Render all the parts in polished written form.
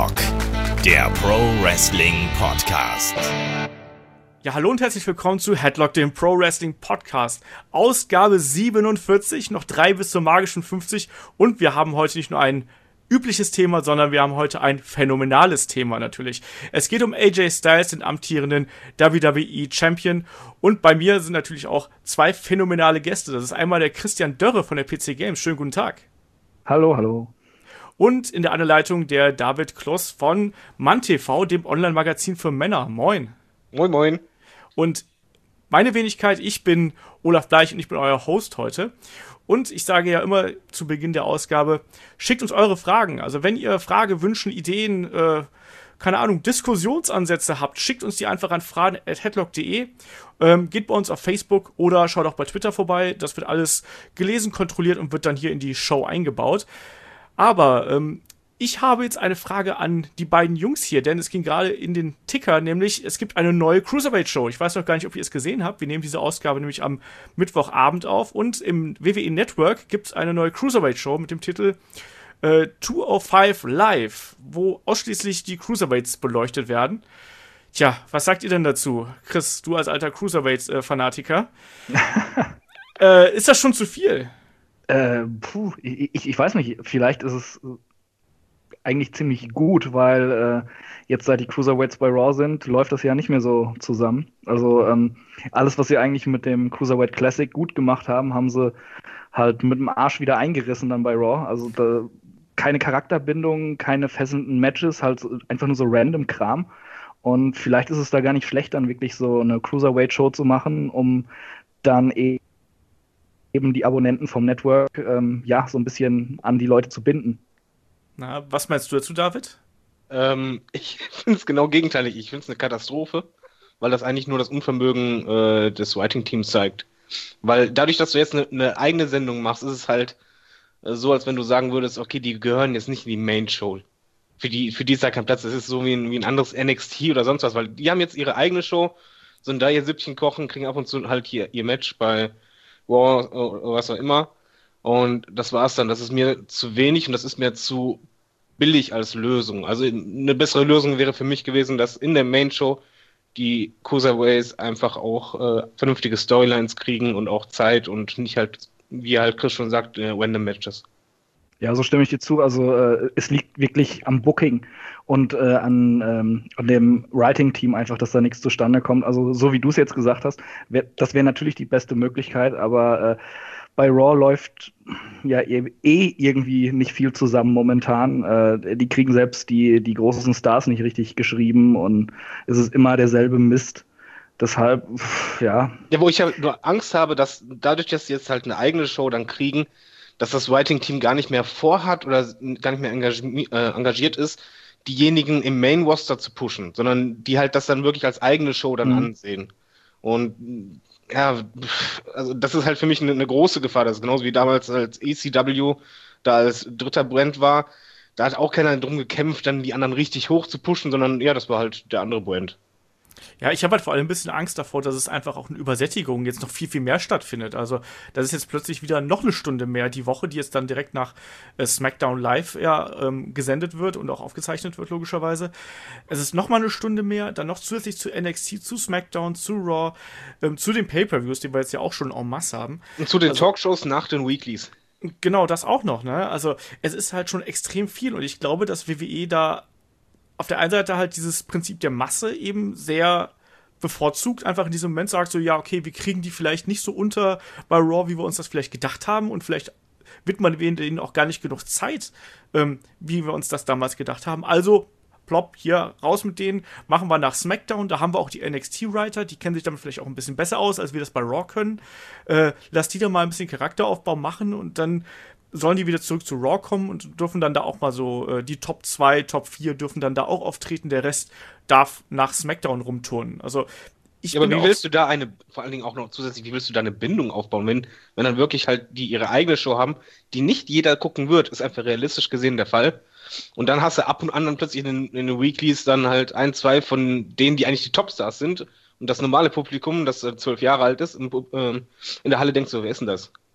Headlock, der Pro Wrestling Podcast. Ja, hallo und herzlich willkommen zu Headlock, dem Pro Wrestling Podcast. Ausgabe 47, noch 3 bis zur magischen 50. Und wir haben heute nicht nur ein übliches Thema, sondern wir haben heute ein phänomenales Thema natürlich. Es geht um AJ Styles, den amtierenden WWE Champion. Und bei mir sind natürlich auch 2 phänomenale Gäste. Das ist einmal der Christian Dörre von der PC Games. Schönen guten Tag. Hallo, hallo. Und in der Anleitung der David Kloss von MannTV, dem Online-Magazin für Männer. Moin. Moin, moin. Und meine Wenigkeit, ich bin Olaf Bleich und ich bin euer Host heute. Und ich sage ja immer zu Beginn der Ausgabe, schickt uns eure Fragen. Also wenn ihr Frage, Wünschen, Ideen, keine Ahnung, Diskussionsansätze habt, schickt uns die einfach an fragen@headlock.de. Geht bei uns auf Facebook oder schaut auch bei Twitter vorbei. Das wird alles gelesen, kontrolliert und wird dann hier in die Show eingebaut. Aber ich habe jetzt eine Frage an die beiden Jungs hier, denn es ging gerade in den Ticker, nämlich es gibt eine neue Cruiserweight-Show. Ich weiß noch gar nicht, ob ihr es gesehen habt. Wir nehmen diese Ausgabe nämlich am Mittwochabend auf und im WWE Network gibt es eine neue Cruiserweight-Show mit dem Titel 205 Live, wo ausschließlich die Cruiserweights beleuchtet werden. Tja, was sagt ihr denn dazu? Chris, du als alter Cruiserweight-Fanatiker. Ist das schon zu viel? Ich weiß nicht, vielleicht ist es eigentlich ziemlich gut, weil jetzt seit die Cruiserweights bei Raw sind, läuft das ja nicht mehr so zusammen. Also alles, was sie eigentlich mit dem Cruiserweight Classic gut gemacht haben, haben sie halt mit dem Arsch wieder eingerissen dann bei Raw. Also keine Charakterbindung, keine fesselnden Matches, halt einfach nur so random Kram. Und vielleicht ist es da gar nicht schlecht, dann wirklich so eine Cruiserweight-Show zu machen, um dann eben die Abonnenten vom Network so ein bisschen an die Leute zu binden. Na, was meinst du dazu, David? Ich finde es genau gegenteilig. Ich finde es eine Katastrophe, weil das eigentlich nur das Unvermögen des Writing-Teams zeigt. Weil dadurch, dass du jetzt eine eigene Sendung machst, ist es halt so, als wenn du sagen würdest, okay, die gehören jetzt nicht in die Main-Show. Für die ist da kein Platz. Das ist so wie ein anderes NXT oder sonst was, weil die haben jetzt ihre eigene Show, sind da ihr Süppchen kochen, kriegen ab und zu halt hier ihr Match bei Raw oder was auch immer. Und das war's dann. Das ist mir zu wenig und das ist mir zu billig als Lösung. Also eine bessere Lösung wäre für mich gewesen, dass in der Main-Show die Cruiserweights einfach auch vernünftige Storylines kriegen und auch Zeit und nicht halt, wie halt Chris schon sagt, random Matches. Ja, so stimme ich dir zu. Also es liegt wirklich am Booking und an dem Writing-Team einfach, dass da nichts zustande kommt. Also so wie du es jetzt gesagt hast, das wäre natürlich die beste Möglichkeit, aber bei Raw läuft ja irgendwie nicht viel zusammen momentan. Die kriegen selbst die großen Stars nicht richtig geschrieben und es ist immer derselbe Mist. Deshalb, ja. Ja, wo ich ja nur Angst habe, dass dadurch, dass sie jetzt halt eine eigene Show dann kriegen, dass das Writing-Team gar nicht mehr vorhat oder gar nicht mehr engagiert ist, diejenigen im Main-Roster zu pushen, sondern die halt das dann wirklich als eigene Show dann ansehen. Und ja, also das ist halt für mich eine große Gefahr. Das ist genauso wie damals als ECW da als dritter Brand war. Da hat auch keiner drum gekämpft, dann die anderen richtig hoch zu pushen, sondern ja, das war halt der andere Brand. Ja, ich habe halt vor allem ein bisschen Angst davor, dass es einfach auch eine Übersättigung jetzt noch viel, viel mehr stattfindet. Also, das ist jetzt plötzlich wieder noch eine Stunde mehr die Woche, die jetzt dann direkt nach SmackDown Live gesendet wird und auch aufgezeichnet wird, logischerweise. Es ist noch mal eine Stunde mehr, dann noch zusätzlich zu NXT, zu SmackDown, zu Raw, zu den Pay-Per-Views, die wir jetzt ja auch schon en masse haben. Und zu den Talkshows nach den Weeklies. Genau, das auch noch, ne? Also, es ist halt schon extrem viel und ich glaube, dass WWE da auf der einen Seite halt dieses Prinzip der Masse eben sehr bevorzugt, einfach in diesem Moment sagt so, ja, okay, wir kriegen die vielleicht nicht so unter bei Raw, wie wir uns das vielleicht gedacht haben und vielleicht widmet man denen auch gar nicht genug Zeit, wie wir uns das damals gedacht haben. Also, plopp, hier, raus mit denen, machen wir nach SmackDown, da haben wir auch die NXT-Writer, die kennen sich damit vielleicht auch ein bisschen besser aus, als wir das bei Raw können. Lass die da mal ein bisschen Charakteraufbau machen und dann sollen die wieder zurück zu Raw kommen und dürfen dann da auch mal so, die Top 2, Top 4 dürfen dann da auch auftreten, der Rest darf nach SmackDown rumturnen. Also, aber wie willst du da vor allen Dingen auch noch zusätzlich, wie willst du da eine Bindung aufbauen, wenn dann wirklich halt die ihre eigene Show haben, die nicht jeder gucken wird, ist einfach realistisch gesehen der Fall. Und dann hast du ab und an dann plötzlich in den Weeklies dann halt 1, 2 von denen, die eigentlich die Topstars sind und das normale Publikum, das 12 Jahre alt ist, in der Halle denkt so, wer ist denn das?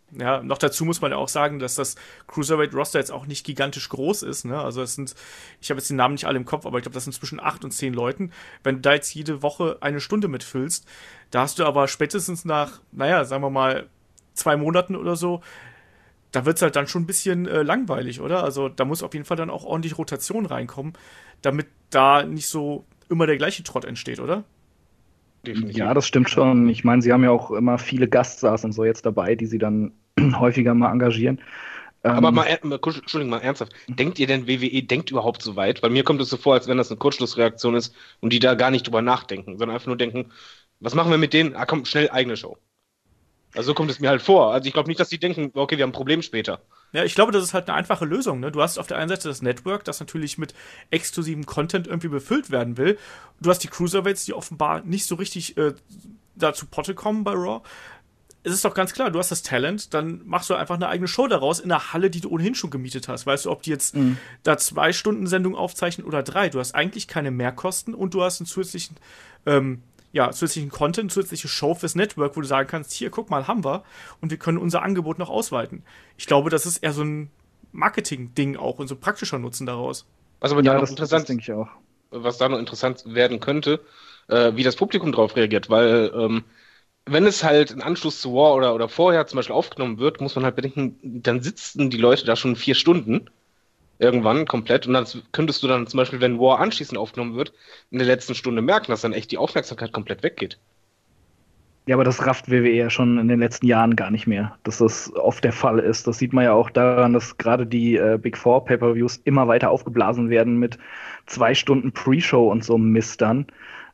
Ja, noch dazu muss man ja auch sagen, dass das Cruiserweight-Roster jetzt auch nicht gigantisch groß ist, ne? Also ich habe jetzt den Namen nicht alle im Kopf, aber ich glaube, das sind zwischen 8 und 10 Leuten. Wenn du da jetzt jede Woche eine Stunde mitfüllst, da hast du aber spätestens nach, sagen wir mal, 2 Monaten oder so, da wird's halt dann schon ein bisschen langweilig, oder? Also da muss auf jeden Fall dann auch ordentlich Rotation reinkommen, damit da nicht so immer der gleiche Trott entsteht, oder? Definitiv. Ja, das stimmt schon. Ich meine, sie haben ja auch immer viele Gaststars und so jetzt dabei, die sie dann häufiger mal engagieren. Aber Entschuldigung, mal ernsthaft. Denkt ihr denn, WWE denkt überhaupt so weit? Weil mir kommt es so vor, als wenn das eine Kurzschlussreaktion ist und die da gar nicht drüber nachdenken, sondern einfach nur denken, was machen wir mit denen? Komm, schnell eigene Show. Also so kommt es mir halt vor. Also ich glaube nicht, dass die denken, okay, wir haben ein Problem später. Ja, ich glaube, das ist halt eine einfache Lösung, ne? Du hast auf der einen Seite das Network, das natürlich mit exklusivem Content irgendwie befüllt werden will. Du hast die Cruiserweights, die offenbar nicht so richtig da zu Potte kommen bei Raw. Es ist doch ganz klar, du hast das Talent, dann machst du einfach eine eigene Show daraus in der Halle, die du ohnehin schon gemietet hast. Weißt du, ob die jetzt da 2 Stunden Sendung aufzeichnen oder 3. Du hast eigentlich keine Mehrkosten und du hast einen zusätzlichen Content, zusätzliche Show fürs Network, wo du sagen kannst, hier, guck mal, haben wir und wir können unser Angebot noch ausweiten. Ich glaube, das ist eher so ein Marketing-Ding auch und so praktischer Nutzen daraus. Was aber das denke ich auch. Was da noch interessant werden könnte, wie das Publikum darauf reagiert, weil wenn es halt im Anschluss zu War oder vorher zum Beispiel aufgenommen wird, muss man halt bedenken, dann sitzen die Leute da schon 4 Stunden irgendwann komplett und dann könntest du dann zum Beispiel, wenn War anschließend aufgenommen wird, in der letzten Stunde merken, dass dann echt die Aufmerksamkeit komplett weggeht. Ja, aber das rafft WWE ja schon in den letzten Jahren gar nicht mehr, dass das oft der Fall ist. Das sieht man ja auch daran, dass gerade die Big Four Pay-Per-Views immer weiter aufgeblasen werden mit 2 Stunden Pre-Show und so Mist dann.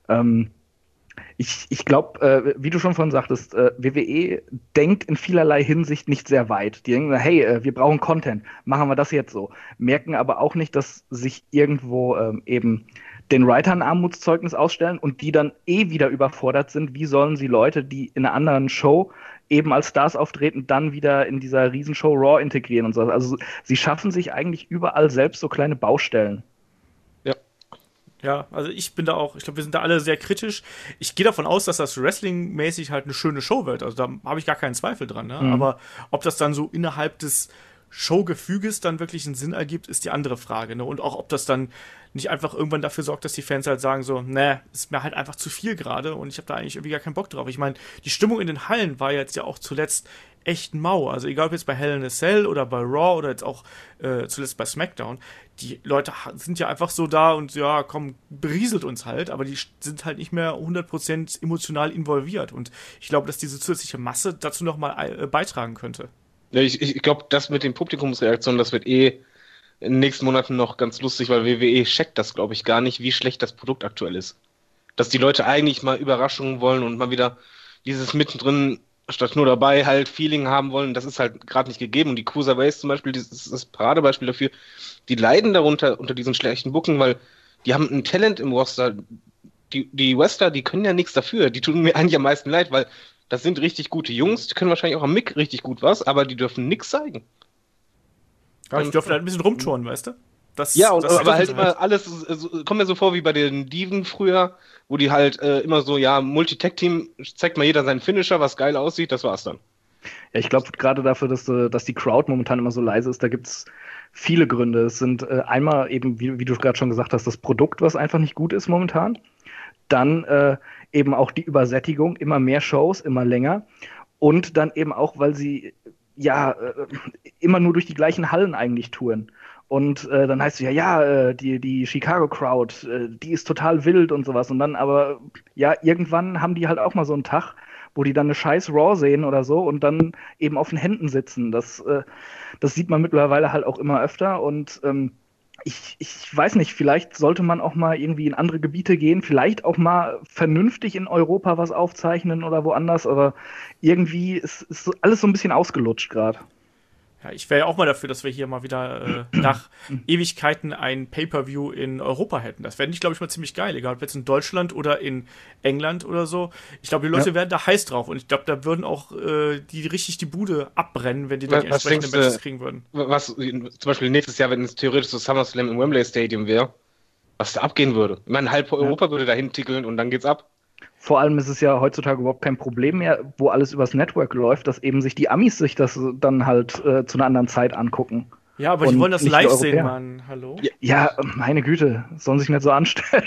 Ich glaube, wie du schon vorhin sagtest, WWE denkt in vielerlei Hinsicht nicht sehr weit. Die denken, hey, wir brauchen Content, machen wir das jetzt so. Merken aber auch nicht, dass sich irgendwo eben den Writern ein Armutszeugnis ausstellen und die dann wieder überfordert sind. Wie sollen sie Leute, die in einer anderen Show eben als Stars auftreten, dann wieder in dieser Riesenshow Raw integrieren und so. Also sie schaffen sich eigentlich überall selbst so kleine Baustellen. Ja, also ich glaube, wir sind da alle sehr kritisch. Ich gehe davon aus, dass das Wrestling-mäßig halt eine schöne Show wird. Also da habe ich gar keinen Zweifel dran. Ne? Aber ob das dann so innerhalb des Showgefüges dann wirklich einen Sinn ergibt, ist die andere Frage. Ne? Und auch, ob das dann nicht einfach irgendwann dafür sorgt, dass die Fans halt sagen so, ist mir halt einfach zu viel gerade und ich habe da eigentlich irgendwie gar keinen Bock drauf. Ich meine, die Stimmung in den Hallen war jetzt ja auch zuletzt echt mau. Also egal ob jetzt bei Hell in a Cell oder bei Raw oder jetzt auch zuletzt bei SmackDown, die Leute sind ja einfach so da und ja, komm, berieselt uns halt, aber die sind halt nicht mehr 100% emotional involviert und ich glaube, dass diese zusätzliche Masse dazu nochmal beitragen könnte. Ja, ich glaube, das mit den Publikumsreaktionen, das wird in den nächsten Monaten noch ganz lustig, weil WWE checkt das, glaube ich, gar nicht, wie schlecht das Produkt aktuell ist. Dass die Leute eigentlich mal Überraschungen wollen und mal wieder dieses mittendrin statt nur dabei halt Feeling haben wollen, das ist halt gerade nicht gegeben. Und die Cruiserweights zum Beispiel, das ist das Paradebeispiel dafür, die leiden darunter, unter diesen schlechten Booking, weil die haben ein Talent im Roster. Die Wrestler, die können ja nichts dafür. Die tun mir eigentlich am meisten leid, weil das sind richtig gute Jungs, die können wahrscheinlich auch am Mic richtig gut was, aber die dürfen nichts zeigen. Ja, die dürfen halt ein bisschen rumtouren, weißt du? Aber halt immer alles, kommt mir so vor wie bei den Diven früher, wo die halt immer so, Multi-Tech-Team, zeigt mal jeder seinen Finisher, was geil aussieht, das war's dann. Ja, ich glaube, gerade dafür, dass die Crowd momentan immer so leise ist, da gibt's viele Gründe. Es sind einmal eben, wie du gerade schon gesagt hast, das Produkt, was einfach nicht gut ist momentan. Dann eben auch die Übersättigung, immer mehr Shows, immer länger. Und dann eben auch, weil sie immer nur durch die gleichen Hallen eigentlich touren. Und dann heißt es die Chicago Crowd, die ist total wild und sowas. Und dann aber, irgendwann haben die halt auch mal so einen Tag, wo die dann eine scheiß Raw sehen oder so und dann eben auf den Händen sitzen. Das sieht man mittlerweile halt auch immer öfter. Und ich weiß nicht, vielleicht sollte man auch mal irgendwie in andere Gebiete gehen, vielleicht auch mal vernünftig in Europa was aufzeichnen oder woanders. Aber irgendwie ist alles so ein bisschen ausgelutscht gerade. Ja, ich wäre ja auch mal dafür, dass wir hier mal wieder nach Ewigkeiten ein Pay-Per-View in Europa hätten. Das fände ich, glaube ich, mal ziemlich geil. Egal, ob jetzt in Deutschland oder in England oder so. Ich glaube, die Leute werden da heiß drauf. Und ich glaube, da würden auch die richtig die Bude abbrennen, wenn die da die entsprechenden Matches kriegen würden. Was zum Beispiel nächstes Jahr, wenn es theoretisch so SummerSlam im Wembley Stadium wäre, was da abgehen würde. Ich meine, halb Europa würde dahin tickeln und dann geht's ab. Vor allem ist es ja heutzutage überhaupt kein Problem mehr, wo alles übers Network läuft, dass eben sich die Amis sich das dann halt zu einer anderen Zeit angucken. Ja, aber die Und wollen das nicht die live sehen, Europäer. Mann. Hallo? Ja, meine Güte, sollen sich nicht so anstellen.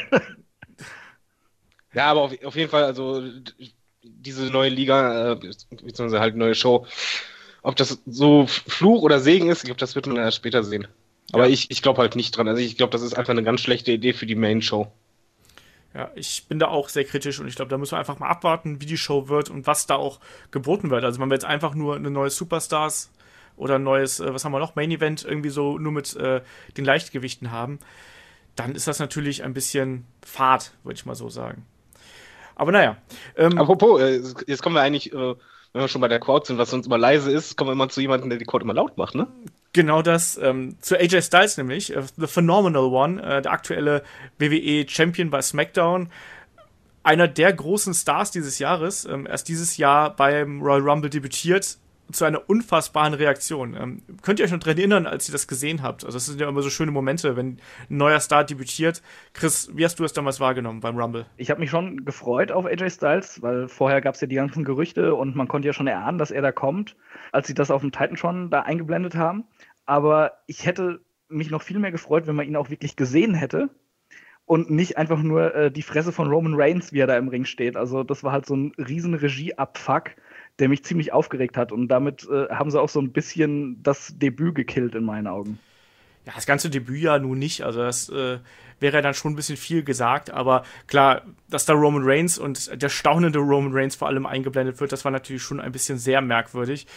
Ja, aber auf jeden Fall, also diese neue Liga, beziehungsweise halt neue Show, ob das so Fluch oder Segen ist, ich glaube, das wird man erst später sehen. Aber ich glaube halt nicht dran. Also ich glaube, das ist einfach eine ganz schlechte Idee für die Main-Show. Ja, ich bin da auch sehr kritisch und ich glaube, da müssen wir einfach mal abwarten, wie die Show wird und was da auch geboten wird. Also wenn wir jetzt einfach nur eine neue Superstars oder ein neues, was haben wir noch, Main Event irgendwie so nur mit den Leichtgewichten haben, dann ist das natürlich ein bisschen fad, würde ich mal so sagen. Aber naja. Apropos, jetzt kommen wir eigentlich, wenn wir schon bei der Crowd sind, was sonst immer leise ist, kommen wir immer zu jemandem, der die Crowd immer laut macht, ne? Genau das, zu AJ Styles nämlich, The Phenomenal One, der aktuelle WWE-Champion bei SmackDown, einer der großen Stars dieses Jahres, erst dieses Jahr beim Royal Rumble debütiert, zu einer unfassbaren Reaktion. Könnt ihr euch noch daran erinnern, als ihr das gesehen habt? Also das sind ja immer so schöne Momente, wenn ein neuer Star debütiert. Chris, wie hast du es damals wahrgenommen beim Rumble? Ich habe mich schon gefreut auf AJ Styles, weil vorher gab es ja die ganzen Gerüchte und man konnte ja schon erahnen, dass er da kommt, als sie das auf dem Titantron da eingeblendet haben. Aber ich hätte mich noch viel mehr gefreut, wenn man ihn auch wirklich gesehen hätte und nicht einfach nur die Fresse von Roman Reigns, wie er da im Ring steht. Also das war halt so ein riesen Regie-Abfuck, der mich ziemlich aufgeregt hat. Und damit haben sie auch so ein bisschen das Debüt gekillt in meinen Augen. Ja, das ganze Debüt ja nun nicht. Also das wäre dann schon ein bisschen viel gesagt. Aber klar, dass da Roman Reigns und der staunende Roman Reigns vor allem eingeblendet wird, das war natürlich schon ein bisschen sehr merkwürdig.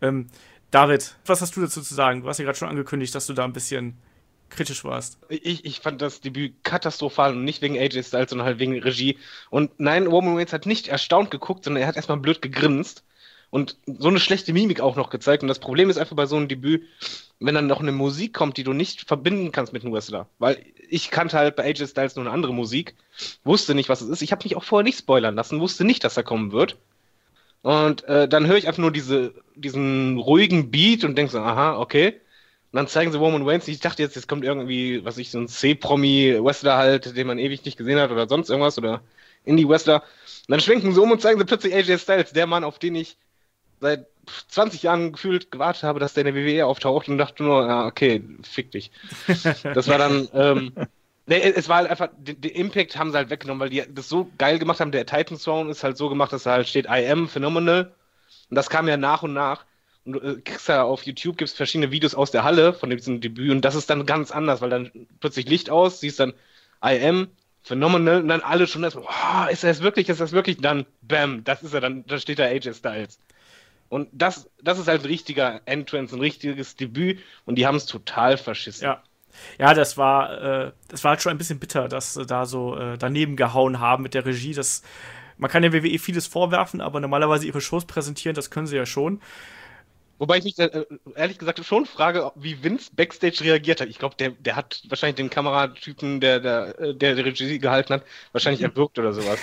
David, was hast du dazu zu sagen? Du hast ja gerade schon angekündigt, dass du da ein bisschen kritisch warst. Ich fand das Debüt katastrophal und nicht wegen AJ Styles, sondern halt wegen Regie. Und nein, Roman Reigns hat nicht erstaunt geguckt, sondern er hat erstmal blöd gegrinst und so eine schlechte Mimik auch noch gezeigt. Und das Problem ist einfach bei so einem Debüt, wenn dann noch eine Musik kommt, die du nicht verbinden kannst mit einem Wrestler. Weil ich kannte halt bei AJ Styles nur eine andere Musik, wusste nicht, was es ist. Ich habe mich auch vorher nicht spoilern lassen, wusste nicht, dass er kommen wird. Und dann höre ich einfach nur diesen ruhigen Beat und denke so, aha, okay. Und dann zeigen sie Roman Reigns. Ich dachte jetzt kommt irgendwie, was ich, so ein C-Promi-Wrestler halt, den man ewig nicht gesehen hat oder sonst irgendwas oder Indie-Wrestler. Und dann schwenken sie um und zeigen sie plötzlich AJ Styles, der Mann, auf den ich seit 20 Jahren gefühlt gewartet habe, dass der in der WWE auftaucht und dachte nur, ja, okay, fick dich. Das war dann, nee, es war halt einfach, den Impact haben sie halt weggenommen, weil die das so geil gemacht haben. Der Titan Throne ist halt so gemacht, dass da halt steht, I am phenomenal. Und das kam ja nach und nach. Und du kriegst ja auf YouTube, gibt es verschiedene Videos aus der Halle von diesem Debüt und das ist dann ganz anders, weil dann plötzlich Licht aus, siehst dann I am phenomenal und dann alle schon erstmal, oh, ist das wirklich? Dann, bam, das ist er, dann steht da AJ Styles. Und das ist halt ein richtiger Entrance, ein richtiges Debüt und die haben es total verschissen. Ja, das war halt schon ein bisschen bitter, dass sie da so daneben gehauen haben mit der Regie. Man kann der WWE vieles vorwerfen, aber normalerweise ihre Shows präsentieren, das können sie ja schon. Wobei ich mich ehrlich gesagt schon frage, wie Vince Backstage reagiert hat. Ich glaube, der hat wahrscheinlich den Kameratypen, der Regie gehalten hat, wahrscheinlich erwürgt oder sowas.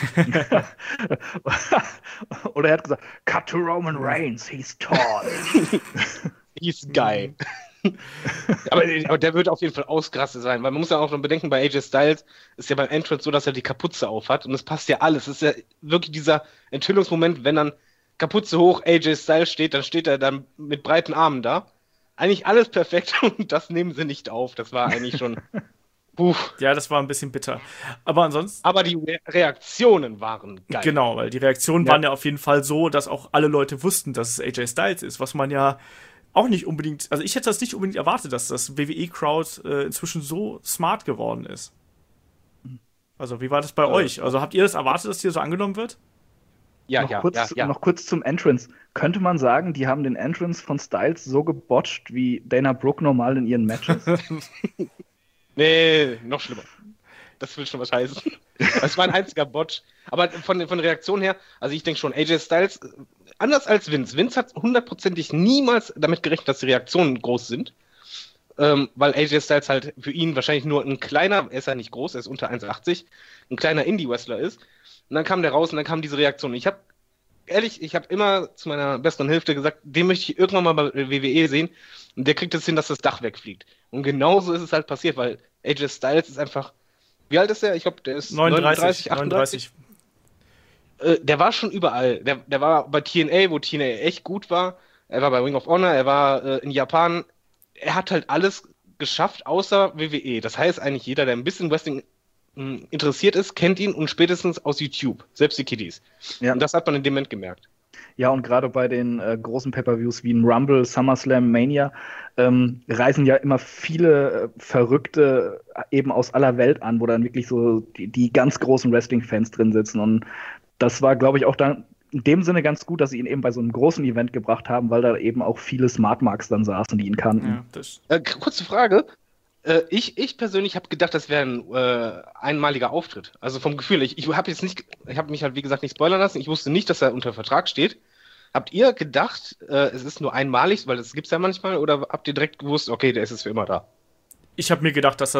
Oder er hat gesagt, cut to Roman Reigns, he's tall. He's geil. aber der wird auf jeden Fall ausgerastet sein, weil man muss ja auch noch bedenken, bei AJ Styles ist ja beim Entrance so, dass er die Kapuze aufhat und es passt ja alles. Es ist ja wirklich dieser Enthüllungsmoment, wenn dann Kapuze hoch, AJ Styles steht, dann steht er dann mit breiten Armen da. Eigentlich alles perfekt und das nehmen sie nicht auf. Das war eigentlich schon... Ja, das war ein bisschen bitter. Aber ansonsten... Aber die Reaktionen waren geil. Genau, weil die Reaktionen waren ja auf jeden Fall so, dass auch alle Leute wussten, dass es AJ Styles ist, was man ja auch nicht unbedingt... Also ich hätte das nicht unbedingt erwartet, dass das WWE-Crowd inzwischen so smart geworden ist. Also wie war das bei euch? Also habt ihr das erwartet, dass hier so angenommen wird? Noch kurz zum Entrance. Könnte man sagen, die haben den Entrance von Styles so gebotcht wie Dana Brooke normal in ihren Matches? Nee, noch schlimmer. Das will schon was heißen. Das war ein einziger Botch. Aber von der Reaktion her, also ich denke schon, AJ Styles, anders als Vince. Vince hat hundertprozentig niemals damit gerechnet, dass die Reaktionen groß sind. Weil AJ Styles halt für ihn wahrscheinlich nur ein kleiner, er ist ja nicht groß, er ist unter 1,80, ein kleiner Indie-Wrestler ist. Und dann kam der raus und dann kam diese Reaktion. Ich habe immer zu meiner besseren Hälfte gesagt, den möchte ich irgendwann mal bei WWE sehen und der kriegt es hin, dass das Dach wegfliegt. Und genauso ist es halt passiert, weil AJ Styles ist einfach, wie alt ist der? Ich glaube, der ist 39, 38. Der war schon überall. Der war bei TNA, wo TNA echt gut war. Er war bei Ring of Honor, er war in Japan. Er hat halt alles geschafft, außer WWE. Das heißt eigentlich jeder, der ein bisschen Wrestling interessiert ist, kennt ihn und spätestens aus YouTube. Selbst die Kiddies. Ja. Und das hat man in dem Moment gemerkt. Ja, und gerade bei den großen Pay-Per-Views wie im Rumble, SummerSlam, Mania reisen ja immer viele Verrückte eben aus aller Welt an, wo dann wirklich so die ganz großen Wrestling-Fans drin sitzen. Und das war, glaube ich, auch dann in dem Sinne ganz gut, dass sie ihn eben bei so einem großen Event gebracht haben, weil da eben auch viele Smart Marks dann saßen, die ihn kannten. Ja, Kurze Frage. Ich persönlich habe gedacht, das wäre ein einmaliger Auftritt. Also vom Gefühl, ich habe mich halt wie gesagt nicht spoilern lassen. Ich wusste nicht, dass er unter Vertrag steht. Habt ihr gedacht, es ist nur einmalig, weil das gibt's ja manchmal, oder habt ihr direkt gewusst, okay, der ist jetzt für immer da? Ich habe mir gedacht, dass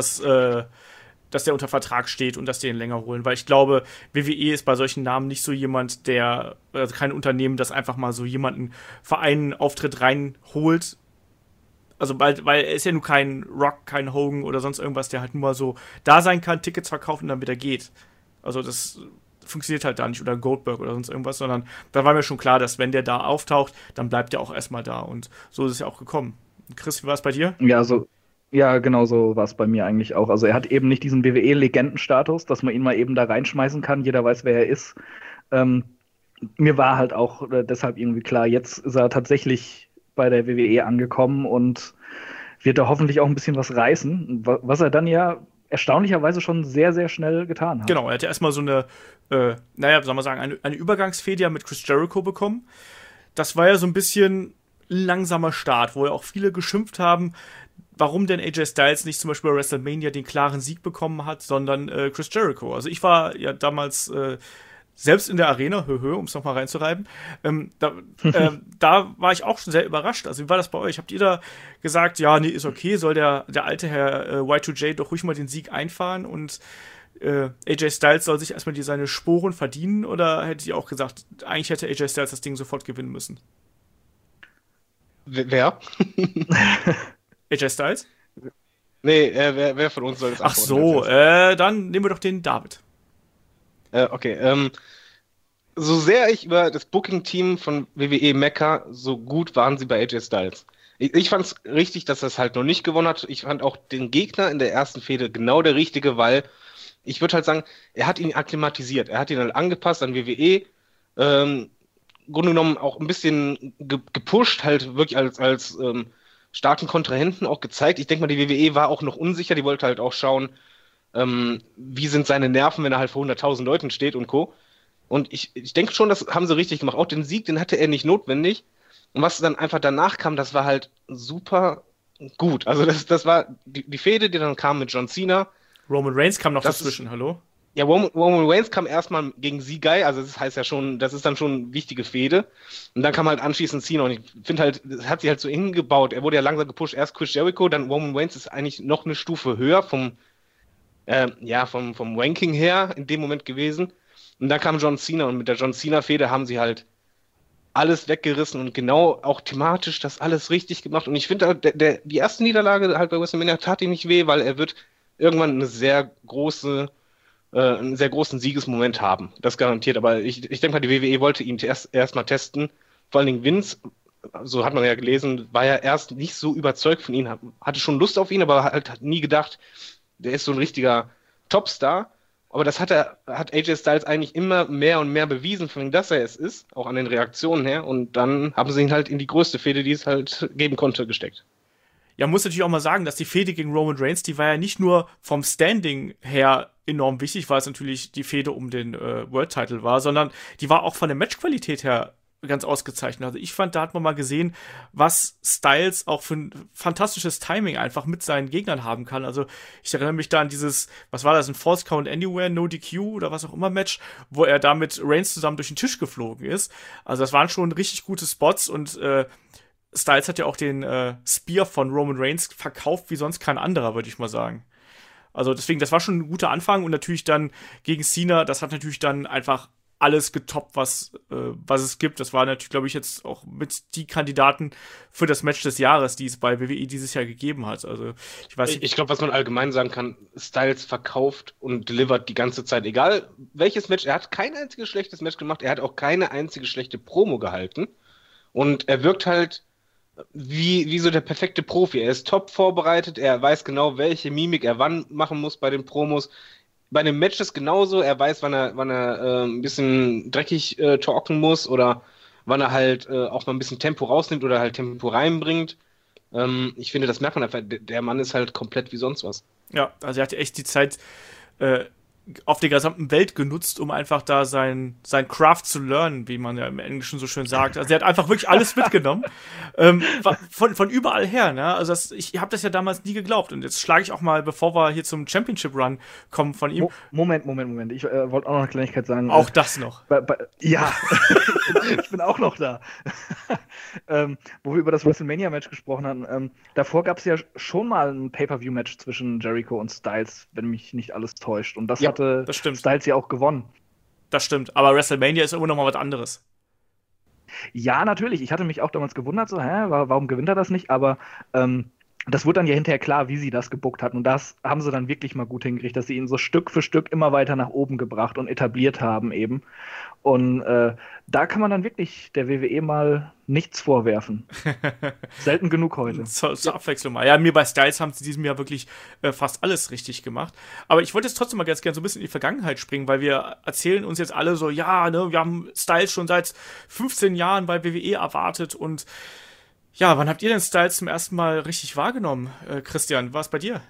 der unter Vertrag steht und dass die ihn länger holen, weil ich glaube, WWE ist bei solchen Namen nicht so jemand, also kein Unternehmen, das einfach mal so jemanden für einen Auftritt reinholt. Also, weil er ist ja nur kein Rock, kein Hogan oder sonst irgendwas, der halt nur mal so da sein kann, Tickets verkauft und dann wieder geht. Also, das funktioniert halt da nicht. Oder Goldberg oder sonst irgendwas, sondern da war mir schon klar, dass wenn der da auftaucht, dann bleibt der auch erstmal da. Und so ist es ja auch gekommen. Chris, wie war es bei dir? Ja, genau so war es bei mir eigentlich auch. Also er hat eben nicht diesen WWE-Legendenstatus, dass man ihn mal eben da reinschmeißen kann. Jeder weiß, wer er ist. Mir war halt auch deshalb irgendwie klar, jetzt ist er tatsächlich bei der WWE angekommen und wird da hoffentlich auch ein bisschen was reißen, was er dann ja erstaunlicherweise schon sehr, sehr schnell getan hat. Genau, er hat ja erstmal so eine, soll man sagen, eine Übergangsfehde mit Chris Jericho bekommen. Das war ja so ein bisschen ein langsamer Start, wo ja auch viele geschimpft haben, warum denn AJ Styles nicht zum Beispiel bei WrestleMania den klaren Sieg bekommen hat, sondern Chris Jericho. Also ich war ja damals selbst in der Arena, um es nochmal reinzureiben, da war ich auch schon sehr überrascht. Also wie war das bei euch? Habt ihr da gesagt, ja, nee, ist okay, soll der alte Herr Y2J doch ruhig mal den Sieg einfahren und AJ Styles soll sich erstmal seine Sporen verdienen? Oder hättet ihr auch gesagt, eigentlich hätte AJ Styles das Ding sofort gewinnen müssen? Wer? AJ Styles? Nee, wer von uns soll das antworten? Ach so, dann nehmen wir doch den David. Okay, so sehr ich über das Booking-Team von WWE mecker, so gut waren sie bei AJ Styles. Ich fand es richtig, dass er es halt noch nicht gewonnen hat. Ich fand auch den Gegner in der ersten Fehde genau der richtige, weil ich würde halt sagen, er hat ihn akklimatisiert. Er hat ihn halt angepasst an WWE. Im Grunde genommen auch ein bisschen gepusht, halt wirklich als starken Kontrahenten auch gezeigt. Ich denke mal, die WWE war auch noch unsicher. Die wollte halt auch schauen, wie sind seine Nerven, wenn er halt vor 100.000 Leuten steht und Co. Und ich denke schon, das haben sie richtig gemacht. Auch den Sieg, den hatte er nicht notwendig. Und was dann einfach danach kam, das war halt super gut. Also das war die Fehde, die dann kam mit John Cena. Roman Reigns kam noch dazwischen, hallo? Ja, Roman Reigns kam erstmal gegen Sigai, also das heißt ja schon, das ist dann schon eine wichtige Fehde. Und dann kam halt anschließend Cena und ich finde halt, das hat sich halt so hingebaut. Er wurde ja langsam gepusht, erst Chris Jericho, dann Roman Reigns ist eigentlich noch eine Stufe höher vom Ranking her in dem Moment gewesen. Und dann kam John Cena und mit der John Cena-Fehde haben sie halt alles weggerissen und genau auch thematisch das alles richtig gemacht. Und ich finde, die erste Niederlage halt bei WrestleMania tat ihm nicht weh, weil er wird irgendwann einen sehr großen Siegesmoment haben. Das garantiert. Aber ich denke mal, die WWE wollte ihn erst mal testen. Vor allen Dingen Vince, so hat man ja gelesen, war ja erst nicht so überzeugt von ihm, hatte schon Lust auf ihn, aber hat nie gedacht, der ist so ein richtiger Topstar. Aber das hat AJ Styles eigentlich immer mehr und mehr bewiesen, von dass er es ist, auch an den Reaktionen her. Und dann haben sie ihn halt in die größte Fehde, die es halt geben konnte, gesteckt. Ja, muss natürlich auch mal sagen, dass die Fehde gegen Roman Reigns, die war ja nicht nur vom Standing her enorm wichtig, weil es natürlich die Fehde um den World Title war, sondern die war auch von der Matchqualität her ganz ausgezeichnet. Also ich fand, da hat man mal gesehen, was Styles auch für ein fantastisches Timing einfach mit seinen Gegnern haben kann. Also ich erinnere mich da an dieses, was war das, ein False Count Anywhere, No DQ oder was auch immer Match, wo er da mit Reigns zusammen durch den Tisch geflogen ist. Also das waren schon richtig gute Spots und Styles hat ja auch den Spear von Roman Reigns verkauft wie sonst kein anderer, würde ich mal sagen. Also deswegen, das war schon ein guter Anfang und natürlich dann gegen Cena, das hat natürlich dann einfach alles getoppt, was es gibt. Das war natürlich, glaube ich, jetzt auch mit die Kandidaten für das Match des Jahres, die es bei WWE dieses Jahr gegeben hat. Also ich weiß nicht. Ich glaube, was man allgemein sagen kann, Styles verkauft und delivert die ganze Zeit, egal welches Match. Er hat kein einziges schlechtes Match gemacht, er hat auch keine einzige schlechte Promo gehalten. Und er wirkt halt wie so der perfekte Profi. Er ist top vorbereitet, er weiß genau, welche Mimik er wann machen muss bei den Promos. Bei den Matches genauso, er weiß, wann er ein bisschen dreckig talken muss oder wann er halt auch mal ein bisschen Tempo rausnimmt oder halt Tempo reinbringt. Ich finde, das merkt man einfach, der Mann ist halt komplett wie sonst was. Ja, also er hatte echt die Zeit auf der gesamten Welt genutzt, um einfach da sein Craft zu lernen, wie man ja im Englischen so schön sagt. Also er hat einfach wirklich alles mitgenommen. Von überall her, ne? Also ich habe das ja damals nie geglaubt. Und jetzt schlage ich auch mal, bevor wir hier zum Championship-Run kommen von ihm. Moment. Ich wollte auch noch eine Kleinigkeit sagen. Auch das noch. Ja, ich bin auch noch da. Wo wir über das WrestleMania-Match gesprochen haben. Davor gab es ja schon mal ein Pay-Per-View-Match zwischen Jericho und Styles, wenn mich nicht alles täuscht. Und das hatte das stimmt. Styles ja auch gewonnen. Das stimmt, aber WrestleMania ist immer noch mal was anderes. Ja, natürlich. Ich hatte mich auch damals gewundert, so, warum gewinnt er das nicht? Aber das wurde dann ja hinterher klar, wie sie das gebookt hatten. Und das haben sie dann wirklich mal gut hingekriegt, dass sie ihn so Stück für Stück immer weiter nach oben gebracht und etabliert haben eben. Und da kann man dann wirklich der WWE mal nichts vorwerfen. Selten genug heute. Zur Abwechslung mal. Ja, mir bei Styles haben sie diesem Jahr wirklich fast alles richtig gemacht. Aber ich wollte jetzt trotzdem mal ganz gerne so ein bisschen in die Vergangenheit springen, weil wir erzählen uns jetzt alle so, ja, ne, wir haben Styles schon seit 15 Jahren bei WWE erwartet und ja, wann habt ihr denn Styles zum ersten Mal richtig wahrgenommen, Christian? War es bei dir?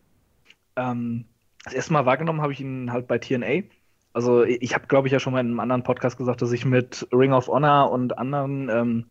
Das erste Mal wahrgenommen habe ich ihn halt bei TNA. Also ich habe, glaube ich, ja schon mal in einem anderen Podcast gesagt, dass ich mit Ring of Honor und anderen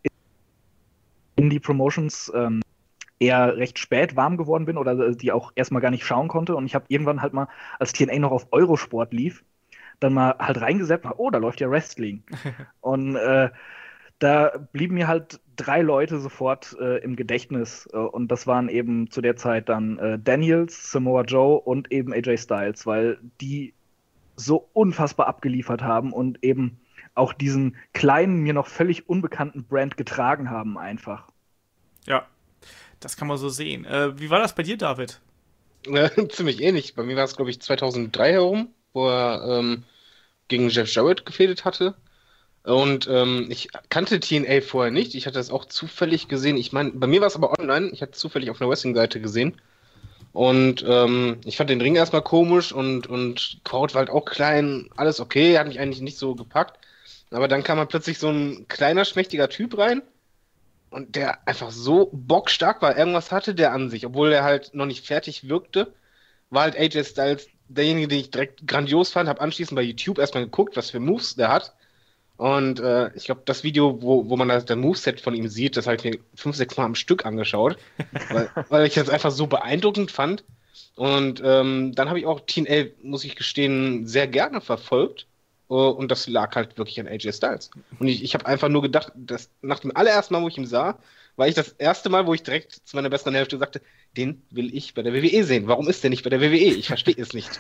Indie-Promotions eher recht spät warm geworden bin oder die auch erstmal gar nicht schauen konnte. Und ich habe irgendwann halt mal, als TNA noch auf Eurosport lief, dann mal halt reingesetzt, oh, da läuft ja Wrestling. Und da blieben mir halt 3 Leute sofort im Gedächtnis. Und das waren eben zu der Zeit dann Daniels, Samoa Joe und eben AJ Styles, weil die so unfassbar abgeliefert haben und eben auch diesen kleinen, mir noch völlig unbekannten Brand getragen haben einfach. Ja, das kann man so sehen. Wie war das bei dir, David? Ziemlich ähnlich. Bei mir war es, glaube ich, 2003 herum, wo er gegen Jeff Jarrett gefädelt hatte. Und ich kannte TNA vorher nicht. Ich hatte das auch zufällig gesehen. Ich meine, bei mir war es aber online. Ich hatte es zufällig auf einer Wrestling-Seite gesehen. Und ich fand den Ring erstmal komisch und Crowd war halt auch klein. Alles okay, hat mich eigentlich nicht so gepackt. Aber dann kam halt plötzlich so ein kleiner, schmächtiger Typ rein. Und der einfach so bockstark war. Irgendwas hatte der an sich. Obwohl er halt noch nicht fertig wirkte, war halt AJ Styles derjenige, den ich direkt grandios fand. Hab anschließend bei YouTube erstmal geguckt, was für Moves der hat. Und ich glaube, das Video, wo man das Moveset von ihm sieht, das habe ich mir 5, 6 Mal am Stück angeschaut, weil ich das einfach so beeindruckend fand. Und dann habe ich auch TNA, muss ich gestehen, sehr gerne verfolgt. Und das lag halt wirklich an AJ Styles. Und ich habe einfach nur gedacht, dass nach dem allerersten Mal, wo ich ihn sah, war ich das erste Mal, wo ich direkt zu meiner besseren Hälfte sagte, den will ich bei der WWE sehen. Warum ist der nicht bei der WWE? Ich verstehe es nicht.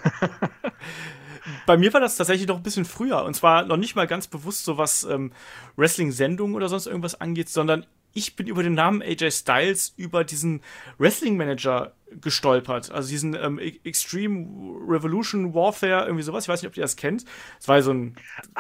Bei mir war das tatsächlich noch ein bisschen früher. Und zwar noch nicht mal ganz bewusst so was Wrestling-Sendungen oder sonst irgendwas angeht, sondern ich bin über den Namen AJ Styles über diesen Wrestling-Manager gestolpert. Also diesen Extreme Revolution Warfare, irgendwie sowas. Ich weiß nicht, ob ihr das kennt. Das war so ein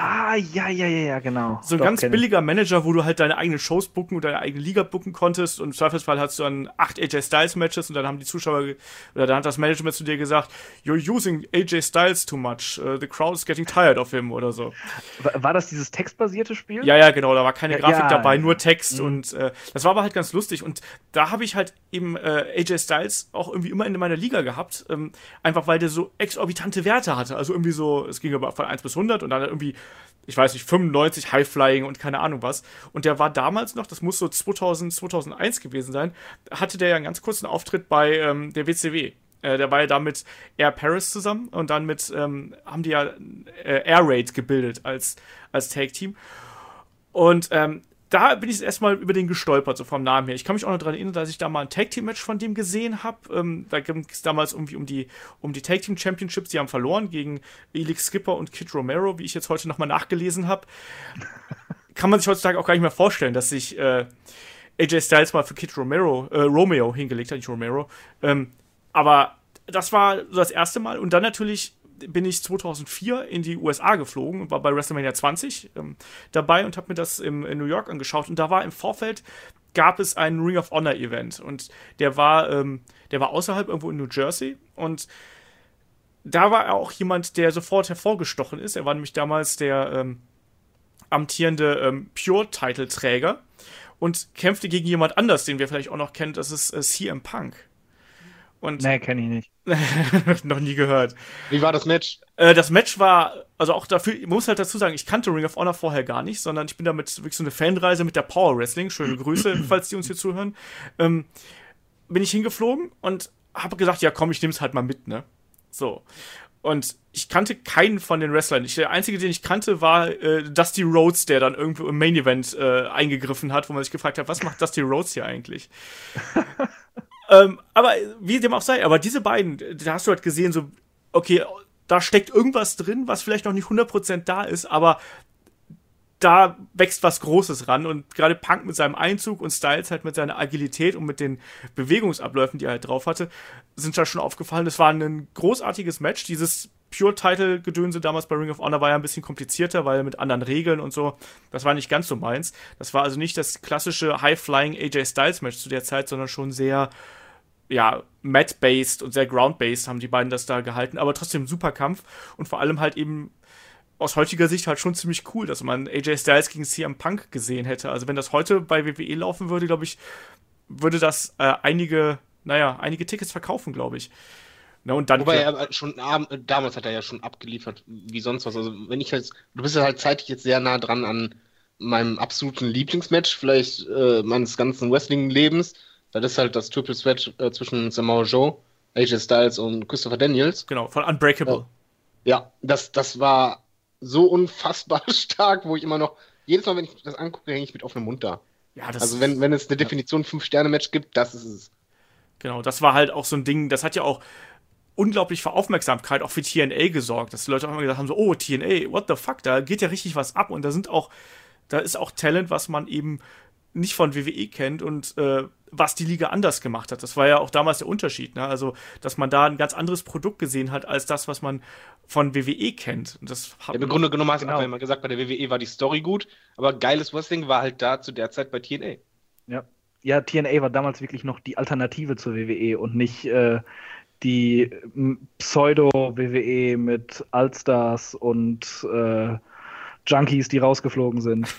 Ja, genau. So ein ganz billiger Manager, wo du halt deine eigenen Shows booken und deine eigene Liga booken konntest. Und im Zweifelsfall hast du dann 8 AJ Styles Matches und dann haben die Zuschauer oder dann hat das Management zu dir gesagt, you're using AJ Styles too much. The crowd is getting tired of him oder so. War das dieses textbasierte Spiel? Ja, genau. Da war keine Grafik dabei, nur Text. Und das war aber halt ganz lustig. Und da habe ich halt eben AJ Styles auch irgendwie immer in meiner Liga gehabt, einfach weil der so exorbitante Werte hatte. Also irgendwie so, es ging aber von 1 bis 100 und dann irgendwie, ich weiß nicht, 95 High-Flying und keine Ahnung was. Und der war damals noch, das muss so 2000, 2001 gewesen sein, hatte der ja einen ganz kurzen Auftritt bei der WCW. Der war ja da mit Air Paris zusammen und dann haben die ja Air Raid gebildet als Tag-Team. Und da bin ich erstmal über den gestolpert, so vom Namen her. Ich kann mich auch noch daran erinnern, dass ich da mal ein Tag-Team-Match von dem gesehen habe. Da ging es damals irgendwie um die Tag-Team-Championships. Die haben verloren gegen Elix Skipper und Kid Romero, wie ich jetzt heute nochmal nachgelesen habe. Kann man sich heutzutage auch gar nicht mehr vorstellen, dass sich AJ Styles mal für Kid Romeo hingelegt hat, nicht Romero. Aber das war so das erste Mal. Und dann natürlich bin ich 2004 in die USA geflogen und war bei WrestleMania 20 dabei und habe mir das in New York angeschaut. Und da war im Vorfeld, gab es ein Ring of Honor Event. Und der war außerhalb irgendwo in New Jersey. Und da war auch jemand, der sofort hervorgestochen ist. Er war nämlich damals der amtierende Pure-Title-Träger und kämpfte gegen jemand anders, den wir vielleicht auch noch kennen. Das ist CM Punk. Und Nee, kenne ich nicht. noch nie gehört. Wie war das Match? Das Match war, also auch dafür, ich muss halt dazu sagen, ich kannte Ring of Honor vorher gar nicht, sondern ich bin damit wirklich so eine Fanreise mit der Power Wrestling, schöne Grüße, falls die uns hier zuhören, bin ich hingeflogen und habe gesagt, ja komm, ich nehme es halt mal mit, ne? So. Und ich kannte keinen von den Wrestlern. Der einzige, den ich kannte, war Dusty Rhodes, der dann irgendwo im Main Event eingegriffen hat, wo man sich gefragt hat, was macht Dusty Rhodes hier eigentlich? Aber wie dem auch sei, aber diese beiden, da hast du halt gesehen, so, okay, da steckt irgendwas drin, was vielleicht noch nicht 100% da ist, aber da wächst was Großes ran und gerade Punk mit seinem Einzug und Styles halt mit seiner Agilität und mit den Bewegungsabläufen, die er halt drauf hatte, sind da schon aufgefallen. Das war ein großartiges Match. Dieses Pure-Title-Gedönse damals bei Ring of Honor war ja ein bisschen komplizierter, weil mit anderen Regeln und so, das war nicht ganz so meins. Das war also nicht das klassische High-Flying AJ Styles-Match zu der Zeit, sondern schon sehr, ja, Mat-based und sehr Ground-based haben die beiden das da gehalten, aber trotzdem ein super Kampf und vor allem halt eben aus heutiger Sicht halt schon ziemlich cool, dass man AJ Styles gegen CM Punk gesehen hätte. Also wenn das heute bei WWE laufen würde, glaube ich, würde das einige Tickets verkaufen, glaube ich. Na, und dann, Wobei er schon damals hat er ja schon abgeliefert, wie sonst was. Also wenn ich jetzt, du bist ja halt zeitlich jetzt sehr nah dran an meinem absoluten Lieblingsmatch, vielleicht meines ganzen Wrestling-Lebens. Das ist halt das Triple Threat zwischen Samoa Joe, AJ Styles und Christopher Daniels. Genau, von Unbreakable. Ja, das war so unfassbar stark, wo ich immer noch, jedes Mal, wenn ich das angucke, hänge ich mit offenem Mund da. Ja, also wenn es eine Definition 5-Sterne-Match gibt, das ist es. Genau, das war halt auch so ein Ding, das hat ja auch unglaublich für Aufmerksamkeit, auch für TNA gesorgt, dass die Leute auch immer gesagt haben, so, oh, TNA, what the fuck, da geht ja richtig was ab und da ist auch Talent, was man eben nicht von WWE kennt und was die Liga anders gemacht hat. Das war ja auch damals der Unterschied, ne? Also, dass man da ein ganz anderes Produkt gesehen hat, als das, was man von WWE kennt. Und das hat im Grunde genommen hast du immer gesagt, bei der WWE war die Story gut, aber geiles Wrestling war halt da zu der Zeit bei TNA. Ja, TNA war damals wirklich noch die Alternative zur WWE und nicht die Pseudo-WWE mit Allstars und Junkies, die rausgeflogen sind.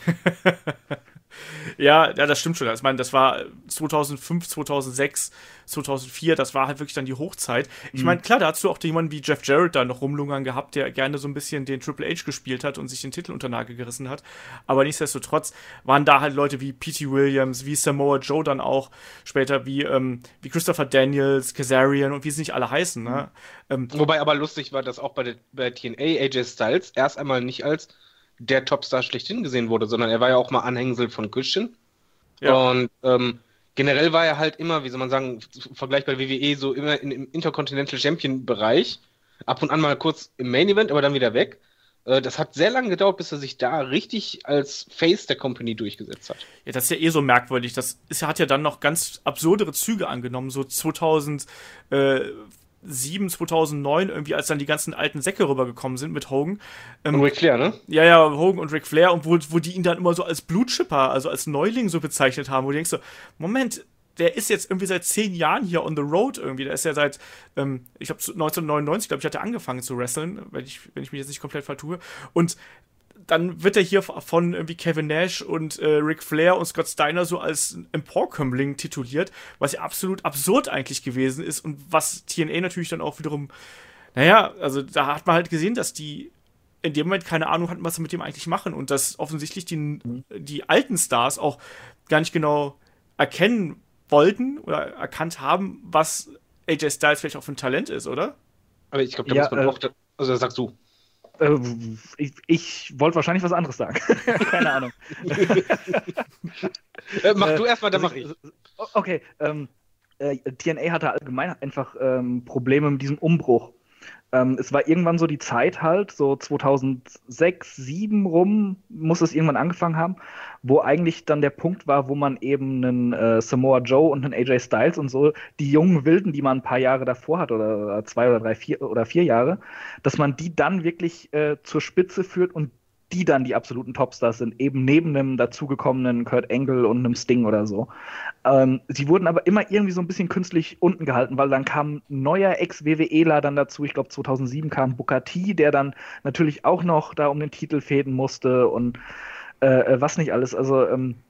Ja, das stimmt schon. Ich meine, das war 2005, 2006, 2004, das war halt wirklich dann die Hochzeit. Ich meine, klar, da hast du auch jemanden wie Jeff Jarrett da noch rumlungern gehabt, der gerne so ein bisschen den Triple H gespielt hat und sich den Titel unter Nagel gerissen hat. Aber nichtsdestotrotz waren da halt Leute wie P.T. Williams, wie Samoa Joe dann auch, später wie Christopher Daniels, Kazarian und wie sie nicht alle heißen. Ne? Wobei aber lustig war, dass auch bei TNA AJ Styles erst einmal nicht als der Topstar schlechthin gesehen wurde, sondern er war ja auch mal Anhängsel von Christian. Ja. Und generell war er halt immer, wie soll man sagen, im Vergleich bei WWE so immer im Intercontinental Champion Bereich, ab und an mal kurz im Main Event, aber dann wieder weg. Das hat sehr lange gedauert, bis er sich da richtig als Face der Company durchgesetzt hat. Ja, das ist ja eh so merkwürdig. Hat ja dann noch ganz absurdere Züge angenommen, so 2007, 2009 irgendwie, als dann die ganzen alten Säcke rübergekommen sind mit Hogan. Und Ric Flair, ne? Ja, Hogan und Ric Flair und wo die ihn dann immer so als Blutschipper, also als Neuling so bezeichnet haben, wo du denkst so, Moment, der ist jetzt irgendwie seit 10 Jahren hier on the road irgendwie, der ist ja seit, ich glaube 1999, glaube ich, hat er angefangen zu wresteln, wenn ich mich jetzt nicht komplett vertue und dann wird er hier von irgendwie Kevin Nash und Ric Flair und Scott Steiner so als Emporkömmling tituliert, was ja absolut absurd eigentlich gewesen ist und was TNA natürlich dann auch wiederum, also da hat man halt gesehen, dass die in dem Moment keine Ahnung hatten, was sie mit dem eigentlich machen und dass offensichtlich die alten Stars auch gar nicht genau erkennen wollten oder erkannt haben, was AJ Styles vielleicht auch für ein Talent ist, oder? Aber ich glaube, da muss man auch, also das sagst du. Ich wollte wahrscheinlich was anderes sagen. Keine Ahnung. Mach du erstmal, dann mach ich. Okay, TNA hatte allgemein einfach Probleme mit diesem Umbruch. Es war irgendwann so die Zeit halt, so 2006, 2007 rum, muss es irgendwann angefangen haben, wo eigentlich dann der Punkt war, wo man eben einen Samoa Joe und einen AJ Styles und so, die jungen Wilden, die man ein paar Jahre davor hat, oder 2 oder 3, 4 oder 4 Jahre, dass man die dann wirklich zur Spitze führt und die dann die absoluten Topstars sind, eben neben einem dazugekommenen Kurt Angle und einem Sting oder so. Sie wurden aber immer irgendwie so ein bisschen künstlich unten gehalten, weil dann kam ein neuer Ex-WWEler dann dazu. Ich glaube 2007 kam Booker T, der dann natürlich auch noch da um den Titel fäden musste und was nicht alles. Also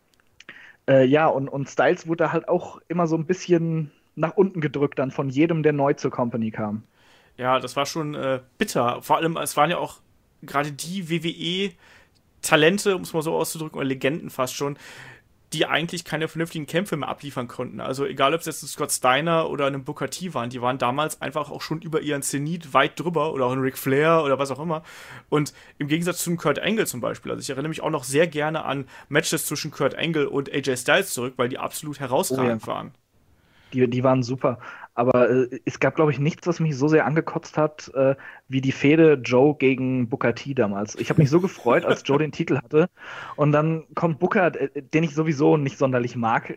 ja, und Styles wurde halt auch immer so ein bisschen nach unten gedrückt dann von jedem, der neu zur Company kam. Ja, das war schon bitter. Vor allem, es waren ja auch gerade die WWE-Talente, um es mal so auszudrücken, oder Legenden fast schon, die eigentlich keine vernünftigen Kämpfe mehr abliefern konnten. Also egal, ob es jetzt ein Scott Steiner oder ein Booker T waren, die waren damals einfach auch schon über ihren Zenit weit drüber, oder auch ein Ric Flair oder was auch immer. Und im Gegensatz zu Kurt Angle zum Beispiel, also ich erinnere mich auch noch sehr gerne an Matches zwischen Kurt Angle und AJ Styles zurück, weil die absolut herausragend waren. Die waren super. Aber es gab, glaube ich, nichts, was mich so sehr angekotzt hat, wie die Fehde Joe gegen Booker T damals. Ich habe mich so gefreut, als Joe den Titel hatte. Und dann kommt Booker, den ich sowieso nicht sonderlich mag,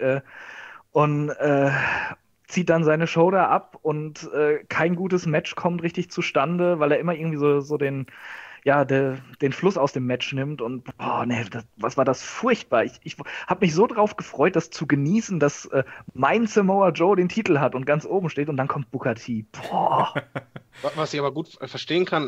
und zieht dann seine Show da ab und kein gutes Match kommt richtig zustande, weil er immer irgendwie so den Fluss aus dem Match nimmt und was war das furchtbar. Ich habe mich so drauf gefreut, das zu genießen, dass mein Samoa Joe den Titel hat und ganz oben steht und dann kommt Booker T. Boah. Was ich aber gut verstehen kann,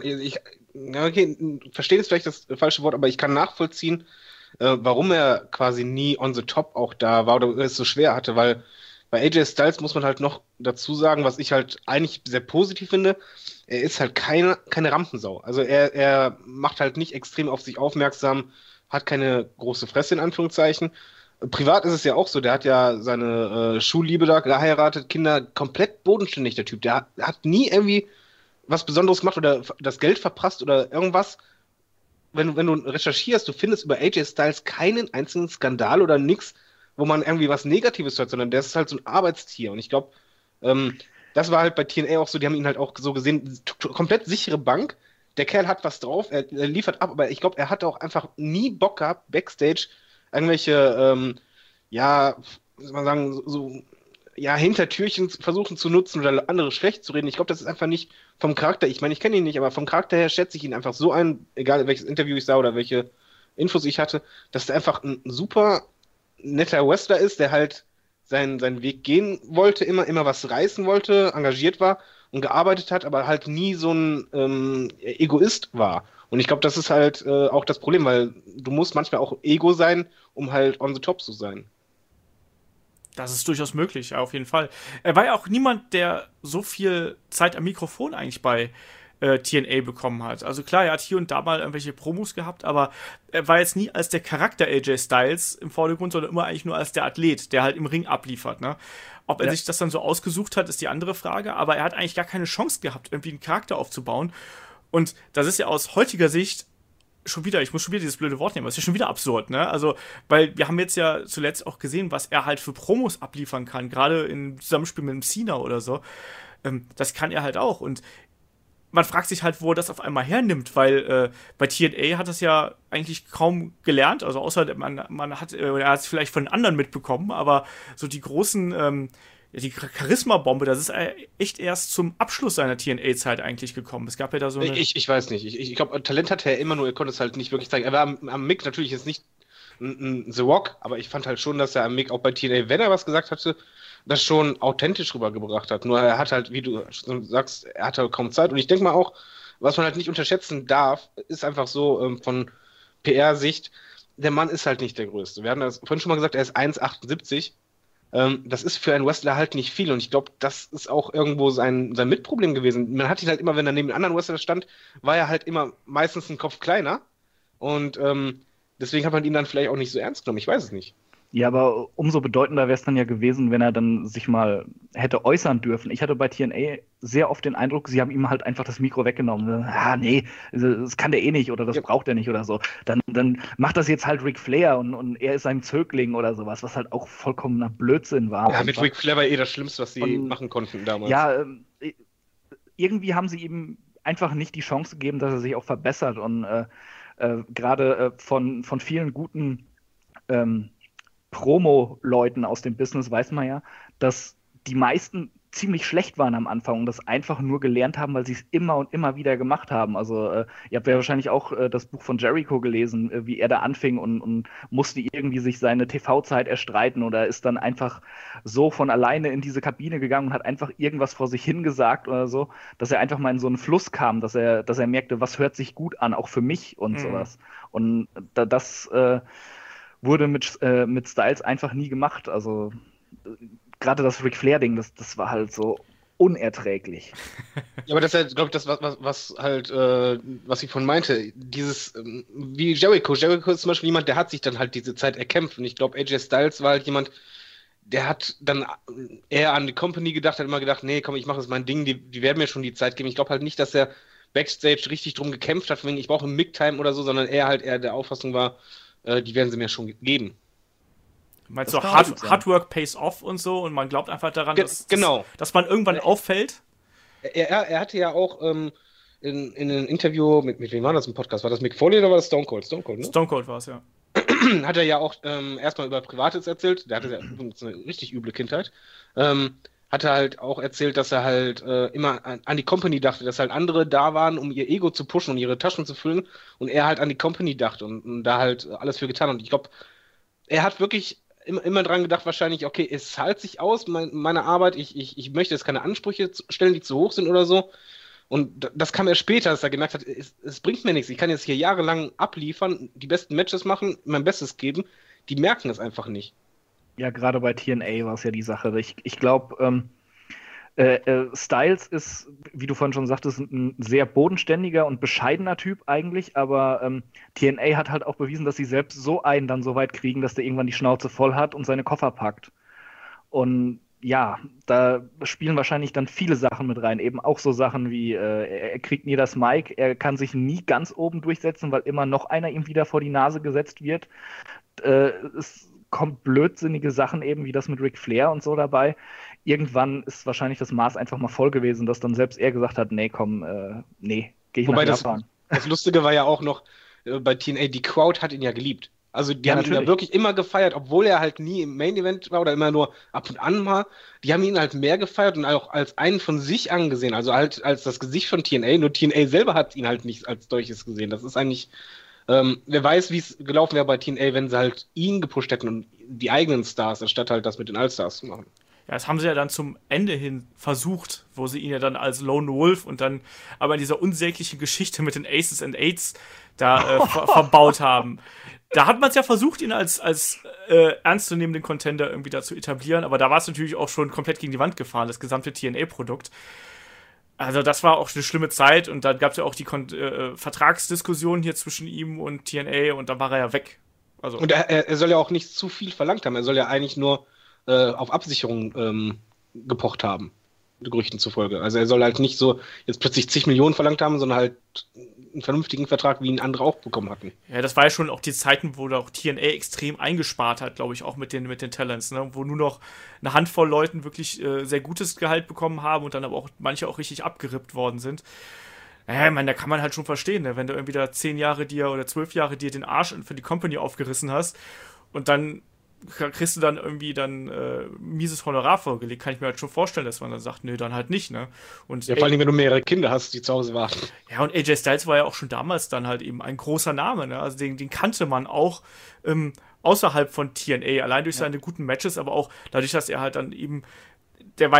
verstehen ist vielleicht das falsche Wort, aber ich kann nachvollziehen, warum er quasi nie on the top auch da war oder es so schwer hatte, weil bei AJ Styles muss man halt noch dazu sagen, was ich halt eigentlich sehr positiv finde, er ist halt keine Rampensau. Also er macht halt nicht extrem auf sich aufmerksam, hat keine große Fresse in Anführungszeichen. Privat ist es ja auch so, der hat ja seine Schulliebe da geheiratet, Kinder, komplett bodenständig, der Typ. Der hat nie irgendwie was Besonderes gemacht oder das Geld verprasst oder irgendwas. Wenn du recherchierst, du findest über AJ Styles keinen einzigen Skandal oder nix, wo man irgendwie was Negatives hört, sondern der ist halt so ein Arbeitstier. Und ich glaube, das war halt bei TNA auch so, die haben ihn halt auch so gesehen, komplett sichere Bank. Der Kerl hat was drauf, er liefert ab, aber ich glaube, er hat auch einfach nie Bock gehabt, Backstage irgendwelche, wie soll man sagen, Hintertürchen versuchen zu nutzen oder andere schlecht zu reden. Ich glaube, das ist einfach nicht vom Charakter, ich meine, ich kenne ihn nicht, aber vom Charakter her schätze ich ihn einfach so ein, egal welches Interview ich sah oder welche Infos ich hatte, dass der einfach ein super netter Wrestler ist, der halt seinen Weg gehen wollte, immer was reißen wollte, engagiert war und gearbeitet hat, aber halt nie so ein Egoist war. Und ich glaube, das ist halt auch das Problem, weil du musst manchmal auch Ego sein, um halt on the top zu sein. Das ist durchaus möglich, ja, auf jeden Fall. Er war ja auch niemand, der so viel Zeit am Mikrofon eigentlich bei TNA bekommen hat. Also klar, er hat hier und da mal irgendwelche Promos gehabt, aber er war jetzt nie als der Charakter AJ Styles im Vordergrund, sondern immer eigentlich nur als der Athlet, der halt im Ring abliefert, ne? Ob er sich das dann so ausgesucht hat, ist die andere Frage, aber er hat eigentlich gar keine Chance gehabt, irgendwie einen Charakter aufzubauen. Und das ist ja aus heutiger Sicht ich muss schon wieder dieses blöde Wort nehmen, das ist ja schon wieder absurd, ne? Also, weil wir haben jetzt ja zuletzt auch gesehen, was er halt für Promos abliefern kann, gerade im Zusammenspiel mit dem Cena oder so. Das kann er halt auch und man fragt sich halt, wo er das auf einmal hernimmt, weil bei TNA hat das ja eigentlich kaum gelernt, also außer er hat es vielleicht von anderen mitbekommen, aber so die großen, die Charisma-Bombe, das ist echt erst zum Abschluss seiner TNA-Zeit eigentlich gekommen. Es gab ja da so eine... Ich weiß nicht, ich glaube, Talent hatte er immer, nur er konnte es halt nicht wirklich zeigen. Er war am Mick natürlich jetzt nicht ein The Rock, aber ich fand halt schon, dass er am Mick auch bei TNA, wenn er was gesagt hatte, das schon authentisch rübergebracht hat. Nur er hat halt, wie du sagst, er hatte kaum Zeit. Und ich denke mal auch, was man halt nicht unterschätzen darf, ist einfach so von PR-Sicht, der Mann ist halt nicht der Größte. Wir haben das vorhin schon mal gesagt, er ist 1,78. Das ist für einen Wrestler halt nicht viel. Und ich glaube, das ist auch irgendwo sein Mitproblem gewesen. Man hat ihn halt immer, wenn er neben einem anderen Wrestler stand, war er halt immer meistens einen Kopf kleiner. Und deswegen hat man ihn dann vielleicht auch nicht so ernst genommen. Ich weiß es nicht. Ja, aber umso bedeutender wäre es dann ja gewesen, wenn er dann sich mal hätte äußern dürfen. Ich hatte bei TNA sehr oft den Eindruck, sie haben ihm halt einfach das Mikro weggenommen. Ah, nee, das kann der eh nicht oder das braucht er nicht oder so. Dann macht das jetzt halt Ric Flair und er ist sein Zögling oder sowas, was halt auch vollkommener Blödsinn war. Ja, mit Ric Flair war das Schlimmste, was sie machen konnten damals. Ja, irgendwie haben sie ihm einfach nicht die Chance gegeben, dass er sich auch verbessert. Und gerade von vielen guten Promo-Leuten aus dem Business weiß man ja, dass die meisten ziemlich schlecht waren am Anfang und das einfach nur gelernt haben, weil sie es immer und immer wieder gemacht haben. Also ihr habt ja wahrscheinlich auch das Buch von Jericho gelesen, wie er da anfing und musste irgendwie sich seine TV-Zeit erstreiten oder ist dann einfach so von alleine in diese Kabine gegangen und hat einfach irgendwas vor sich hingesagt oder so, dass er einfach mal in so einen Fluss kam, dass er merkte, was hört sich gut an, auch für mich und sowas. Und das wurde mit Styles einfach nie gemacht. Also gerade das Ric Flair-Ding, das war halt so unerträglich. Ja, aber das ist ja, glaube ich, das, was ich von meinte. Dieses, wie Jericho. Jericho ist zum Beispiel jemand, der hat sich dann halt diese Zeit erkämpft. Und ich glaube, AJ Styles war halt jemand, der hat dann eher an die Company gedacht, hat immer gedacht, nee, komm, ich mache das mein Ding, die werden mir schon die Zeit geben. Ich glaube halt nicht, dass er Backstage richtig drum gekämpft hat, wegen ich brauche einen Mic-Time oder so, sondern er halt eher der Auffassung war, die werden sie mir schon geben. Meinst du, Hard Work pays off und so und man glaubt einfach daran, dass man irgendwann auffällt? Er hatte ja auch in einem Interview, mit wem war das im Podcast? War das Mick Foley oder war das Stone Cold? Stone Cold, ne? Stone Cold war es, ja. Hat er ja auch erstmal über Privates erzählt. Der hatte ja übrigens eine richtig üble Kindheit. Hat er halt auch erzählt, dass er halt immer an die Company dachte, dass halt andere da waren, um ihr Ego zu pushen und ihre Taschen zu füllen und er halt an die Company dachte und da halt alles für getan hat. Und ich glaube, er hat wirklich immer dran gedacht, wahrscheinlich, okay, es zahlt sich aus, meine Arbeit, ich möchte jetzt keine Ansprüche stellen, die zu hoch sind oder so. Und das kam erst später, dass er gemerkt hat, es bringt mir nichts. Ich kann jetzt hier jahrelang abliefern, die besten Matches machen, mein Bestes geben. Die merken es einfach nicht. Ja, gerade bei TNA war es ja die Sache. Ich glaube, Styles ist, wie du vorhin schon sagtest, ein sehr bodenständiger und bescheidener Typ eigentlich, aber TNA hat halt auch bewiesen, dass sie selbst so einen dann so weit kriegen, dass der irgendwann die Schnauze voll hat und seine Koffer packt. Und ja, da spielen wahrscheinlich dann viele Sachen mit rein, eben auch so Sachen wie, er kriegt nie das Mic, er kann sich nie ganz oben durchsetzen, weil immer noch einer ihm wieder vor die Nase gesetzt wird. Es kommt blödsinnige Sachen eben wie das mit Ric Flair und so dabei. Irgendwann ist wahrscheinlich das Maß einfach mal voll gewesen, dass dann selbst er gesagt hat, nee, komm, nee, geh ich nach Japan. Das Lustige war ja auch noch, bei TNA, die Crowd hat ihn ja geliebt. Also die haben ihn ja wirklich immer gefeiert, obwohl er halt nie im Main Event war oder immer nur ab und an mal. Die haben ihn halt mehr gefeiert und auch als einen von sich angesehen, also halt als das Gesicht von TNA. Nur TNA selber hat ihn halt nicht als solches gesehen. Das ist eigentlich, wer weiß, wie es gelaufen wäre bei TNA, wenn sie halt ihn gepusht hätten und die eigenen Stars, anstatt halt das mit den All-Stars zu machen. Ja, das haben sie ja dann zum Ende hin versucht, wo sie ihn ja dann als Lone Wolf und dann aber in dieser unsäglichen Geschichte mit den Aces and Eights da verbaut haben. Da hat man es ja versucht, ihn als ernstzunehmenden Contender irgendwie da zu etablieren, aber da war es natürlich auch schon komplett gegen die Wand gefahren, das gesamte TNA-Produkt. Also das war auch eine schlimme Zeit und dann gab es ja auch die Vertragsdiskussion hier zwischen ihm und TNA und dann war er ja weg. Und er soll ja auch nicht zu viel verlangt haben, er soll ja eigentlich nur auf Absicherung gepocht haben, Gerüchten zufolge. Also er soll halt nicht so jetzt plötzlich 10 Millionen verlangt haben, sondern halt einen vernünftigen Vertrag, wie ihn andere auch bekommen hatten. Ja, das war ja schon auch die Zeiten, wo da auch TNA extrem eingespart hat, glaube ich, auch mit den Talents, ne? Wo nur noch eine Handvoll Leuten wirklich sehr gutes Gehalt bekommen haben und dann aber auch manche auch richtig abgerippt worden sind. Naja, ich meine, da kann man halt schon verstehen, ne? Wenn du irgendwie da 10 Jahre dir oder 12 Jahre dir den Arsch für die Company aufgerissen hast und dann kriegst du dann irgendwie mieses Honorar vorgelegt, kann ich mir halt schon vorstellen, dass man dann sagt, nö, dann halt nicht, ne? Und ja, vor allem, wenn du mehrere Kinder hast, die zu Hause warten. Ja, und AJ Styles war ja auch schon damals dann halt eben ein großer Name, ne? Also den kannte man auch außerhalb von TNA, allein durch seine guten Matches, aber auch dadurch, dass er halt dann eben der war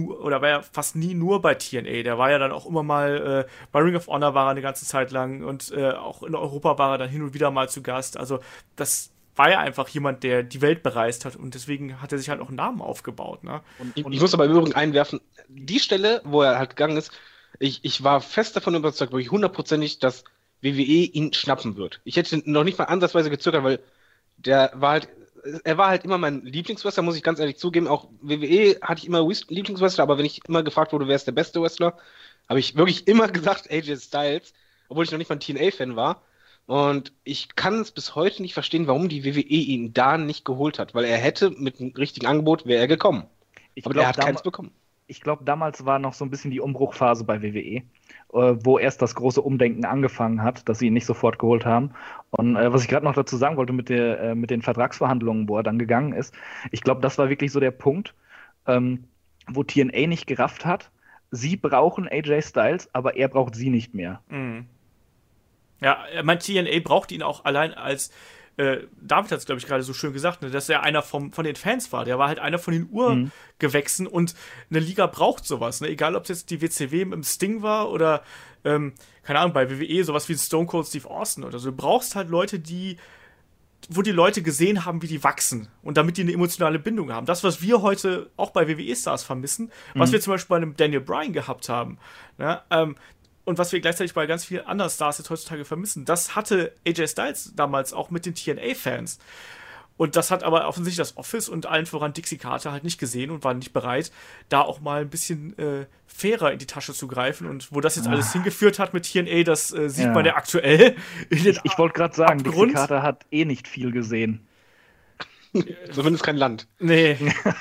ja fast nie nur bei TNA, der war ja dann auch immer mal bei Ring of Honor war er eine ganze Zeit lang und auch in Europa war er dann hin und wieder mal zu Gast, also das war ja einfach jemand, der die Welt bereist hat und deswegen hat er sich halt auch einen Namen aufgebaut. Ne? Und ich muss aber im Übrigen einwerfen, die Stelle, wo er halt gegangen ist, ich war fest davon überzeugt, wirklich 100%ig, dass WWE ihn schnappen wird. Ich hätte noch nicht mal ansatzweise gezögert, weil der war halt er war halt immer mein Lieblingswrestler, muss ich ganz ehrlich zugeben. Auch WWE hatte ich immer Lieblingswrestler, aber wenn ich immer gefragt wurde, wer ist der beste Wrestler, habe ich wirklich immer gesagt AJ Styles, obwohl ich noch nicht mal ein TNA-Fan war. Und ich kann es bis heute nicht verstehen, warum die WWE ihn da nicht geholt hat, weil er hätte mit einem richtigen Angebot, wäre er gekommen. Aber er hat keins bekommen. Ich glaube, damals war noch so ein bisschen die Umbruchphase bei WWE, wo erst das große Umdenken angefangen hat, dass sie ihn nicht sofort geholt haben. Und was ich gerade noch dazu sagen wollte mit den Vertragsverhandlungen, wo er dann gegangen ist, ich glaube, das war wirklich so der Punkt, wo TNA nicht gerafft hat, sie brauchen AJ Styles, aber er braucht sie nicht mehr. Mhm. Ja, mein TNA braucht ihn auch allein als David hat es, glaube ich, gerade so schön gesagt, ne, dass er einer von den Fans war. Der war halt einer von den Urgewächsen und eine Liga braucht sowas. Ne? Egal, ob es jetzt die WCW im Sting war oder, keine Ahnung, bei WWE sowas wie Stone Cold Steve Austin oder so. Du brauchst halt Leute, wo die Leute gesehen haben, wie die wachsen und damit die eine emotionale Bindung haben. Das, was wir heute auch bei WWE-Stars vermissen, was wir zum Beispiel bei einem Daniel Bryan gehabt haben, ne? Und was wir gleichzeitig bei ganz vielen anderen Stars jetzt heutzutage vermissen, das hatte AJ Styles damals auch mit den TNA-Fans. Und das hat aber offensichtlich das Office und allen voran Dixie Carter halt nicht gesehen und waren nicht bereit, da auch mal ein bisschen fairer in die Tasche zu greifen. Und wo das jetzt alles hingeführt hat mit TNA, das sieht man ja aktuell. Ich wollte gerade sagen, Abgrund. Dixie Carter hat eh nicht viel gesehen. Zumindest kein Land. Nee.